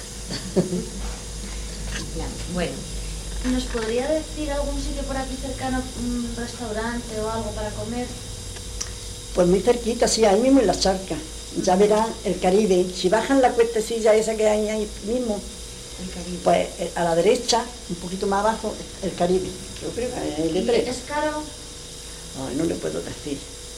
Ya, bueno. ¿Nos podría decir algún sitio por aquí cercano, un restaurante o algo para comer? Pues muy cerquita, sí, ahí mismo en la charca. Ya verán el Caribe. Si bajan la cuestecilla esa que hay ahí mismo, El Caribe. pues a la derecha, un poquito más abajo, el Caribe. Yo creo que es el ¿Y letrero. es caro? Ay, no le puedo decir.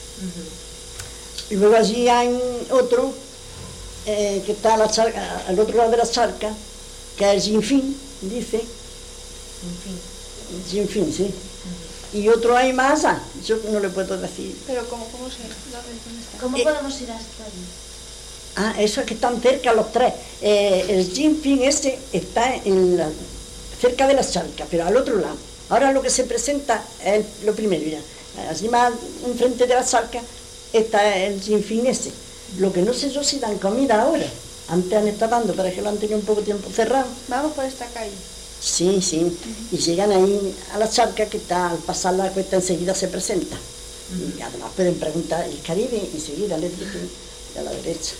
Y luego allí hay otro que está a la charca, al otro lado de la charca, que es el Sinfín, dice. En fin. Sinfín, sí. Y otro hay más allá, yo no le puedo decir. Pero ¿cómo se? ¿Dónde está? ¿Cómo podemos ir hasta allí? Ah, eso es que están cerca los tres. El Sinfín ese está cerca de la charca, pero al otro lado. Ahora lo que se presenta es lo primero, mira. Así más enfrente de la charca está el Sinfín ese. Lo que no sé yo si dan comida ahora. Antes han estado dando, pero es que lo han tenido un poco tiempo cerrado. Vamos por esta calle. Sí, sí. Y llegan ahí a la charca que está, al pasar la cuesta enseguida se presenta. Y además pueden preguntar el Caribe y enseguida les dicen a la derecha.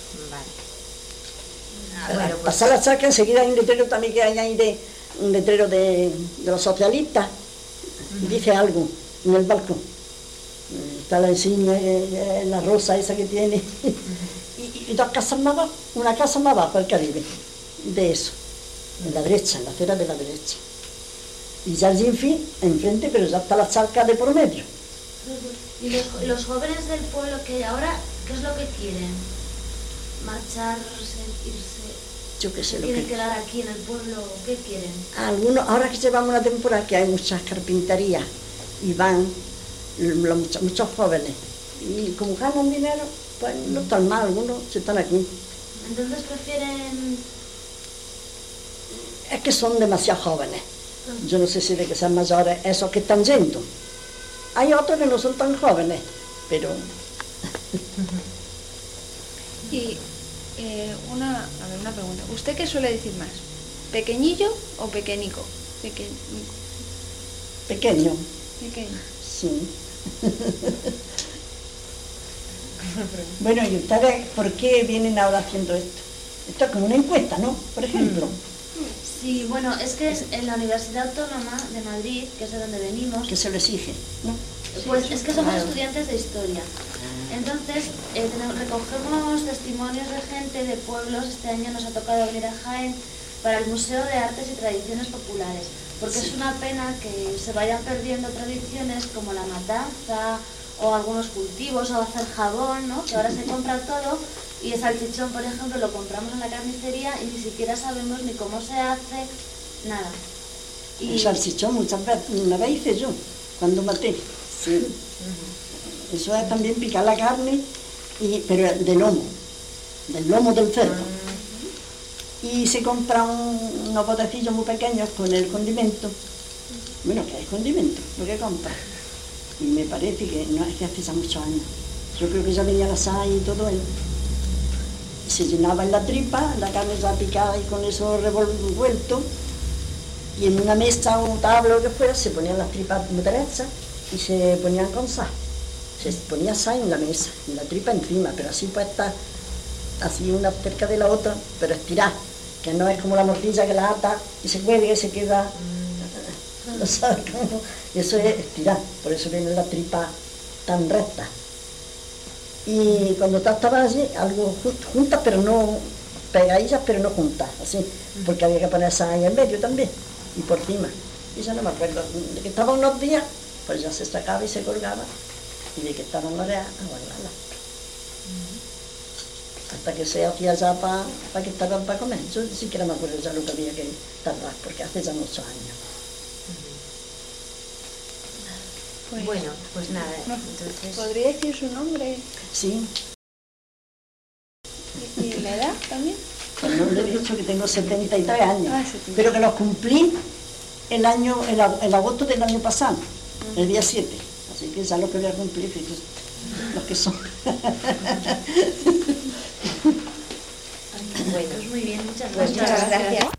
Vale. Al Bueno, pues, pasar la charca enseguida hay un letrero también que hay ahí un letrero de los socialistas. Dice algo en el balcón. Está la insignia, la rosa esa que tiene. Y dos casas más abajo, una casa más abajo al Caribe. De eso. En la derecha, en la acera de la derecha. Y ya el Sinfín enfrente, pero ya está la charca de por medio. ¿Y los jóvenes del pueblo que hay ahora, qué es lo que quieren? ¿Marcharse, irse? Yo qué sé lo ¿Quieren que... quedar aquí en el pueblo? ¿Qué quieren? Algunos, ahora que llevamos una temporada que hay muchas carpinterías y van muchos jóvenes. Y como ganan dinero, pues no están mal, algunos se están aquí. Entonces prefieren... Es que son demasiado jóvenes. Yo no sé si de que sean mayores esos que están yendo. Hay otros que no son tan jóvenes, pero... Y una pregunta. ¿Usted qué suele decir más? ¿Pequeñillo o pequeñico? Pequeño, Pequeño. sí. Bueno, ¿y ustedes por qué vienen ahora haciendo esto? Esto es como una encuesta, ¿no? Por ejemplo. Sí, bueno, es que en la Universidad Autónoma de Madrid, que es de donde venimos, Que se lo exige, ¿no? pues es que somos Claro. estudiantes de historia. Entonces, recogemos testimonios de gente de pueblos. Este año nos ha tocado venir a Jaén para el Museo de Artes y Tradiciones Populares, porque es una pena que se vayan perdiendo tradiciones como la matanza o algunos cultivos o hacer jabón, ¿no? Que ahora se compra todo, y el salchichón, por ejemplo, lo compramos en la carnicería y ni siquiera sabemos ni cómo se hace, nada. El salchichón muchas veces, una vez hice yo, cuando maté. Sí. Eso es también picar la carne, pero del lomo del cerdo. Y se compra unos botecillos muy pequeños con el condimento. Bueno, que es condimento, lo que compra. Y me parece que no es que hace ya muchos años. Yo creo que ya venía la sal y todo eso. Se llenaba en la tripa, la carne ya picada y con eso revuelto. Y en una mesa o tabla o lo que fuera se ponían las tripas muy derechas y se ponían con sal. Se ponía sal en la mesa, en la tripa encima, pero así puesta, así una cerca de la otra, pero estirada, que no es como la morcilla que la ata y se cuelga y se queda, no sabes cómo, eso es estirar, por eso viene la tripa tan recta. Y cuando estaba allí, algo juntas, pero no pegadillas, pero no juntas, así, porque había que poner sal en el medio también, y por encima. Y ya no me acuerdo, de que estaba unos días pues ya se sacaba y se colgaba, y de que estaban oreadas, a guardarla. Hasta que se hacía ya para que estaban para comer. Yo ni siquiera me acuerdo ya lo que había que tardar, porque hace ya muchos años. Pues, Bueno, pues nada, no, entonces... ¿podría decir su nombre Sí, y la edad también? pues no le he dicho que tengo 73 años, Ah, 73. pero que los cumplí el agosto del año pasado, el día 7. Así que ya lo que voy a cumplir, fíjate, los que son. Bueno, pues muy bien, muchas Muchas gracias. gracias.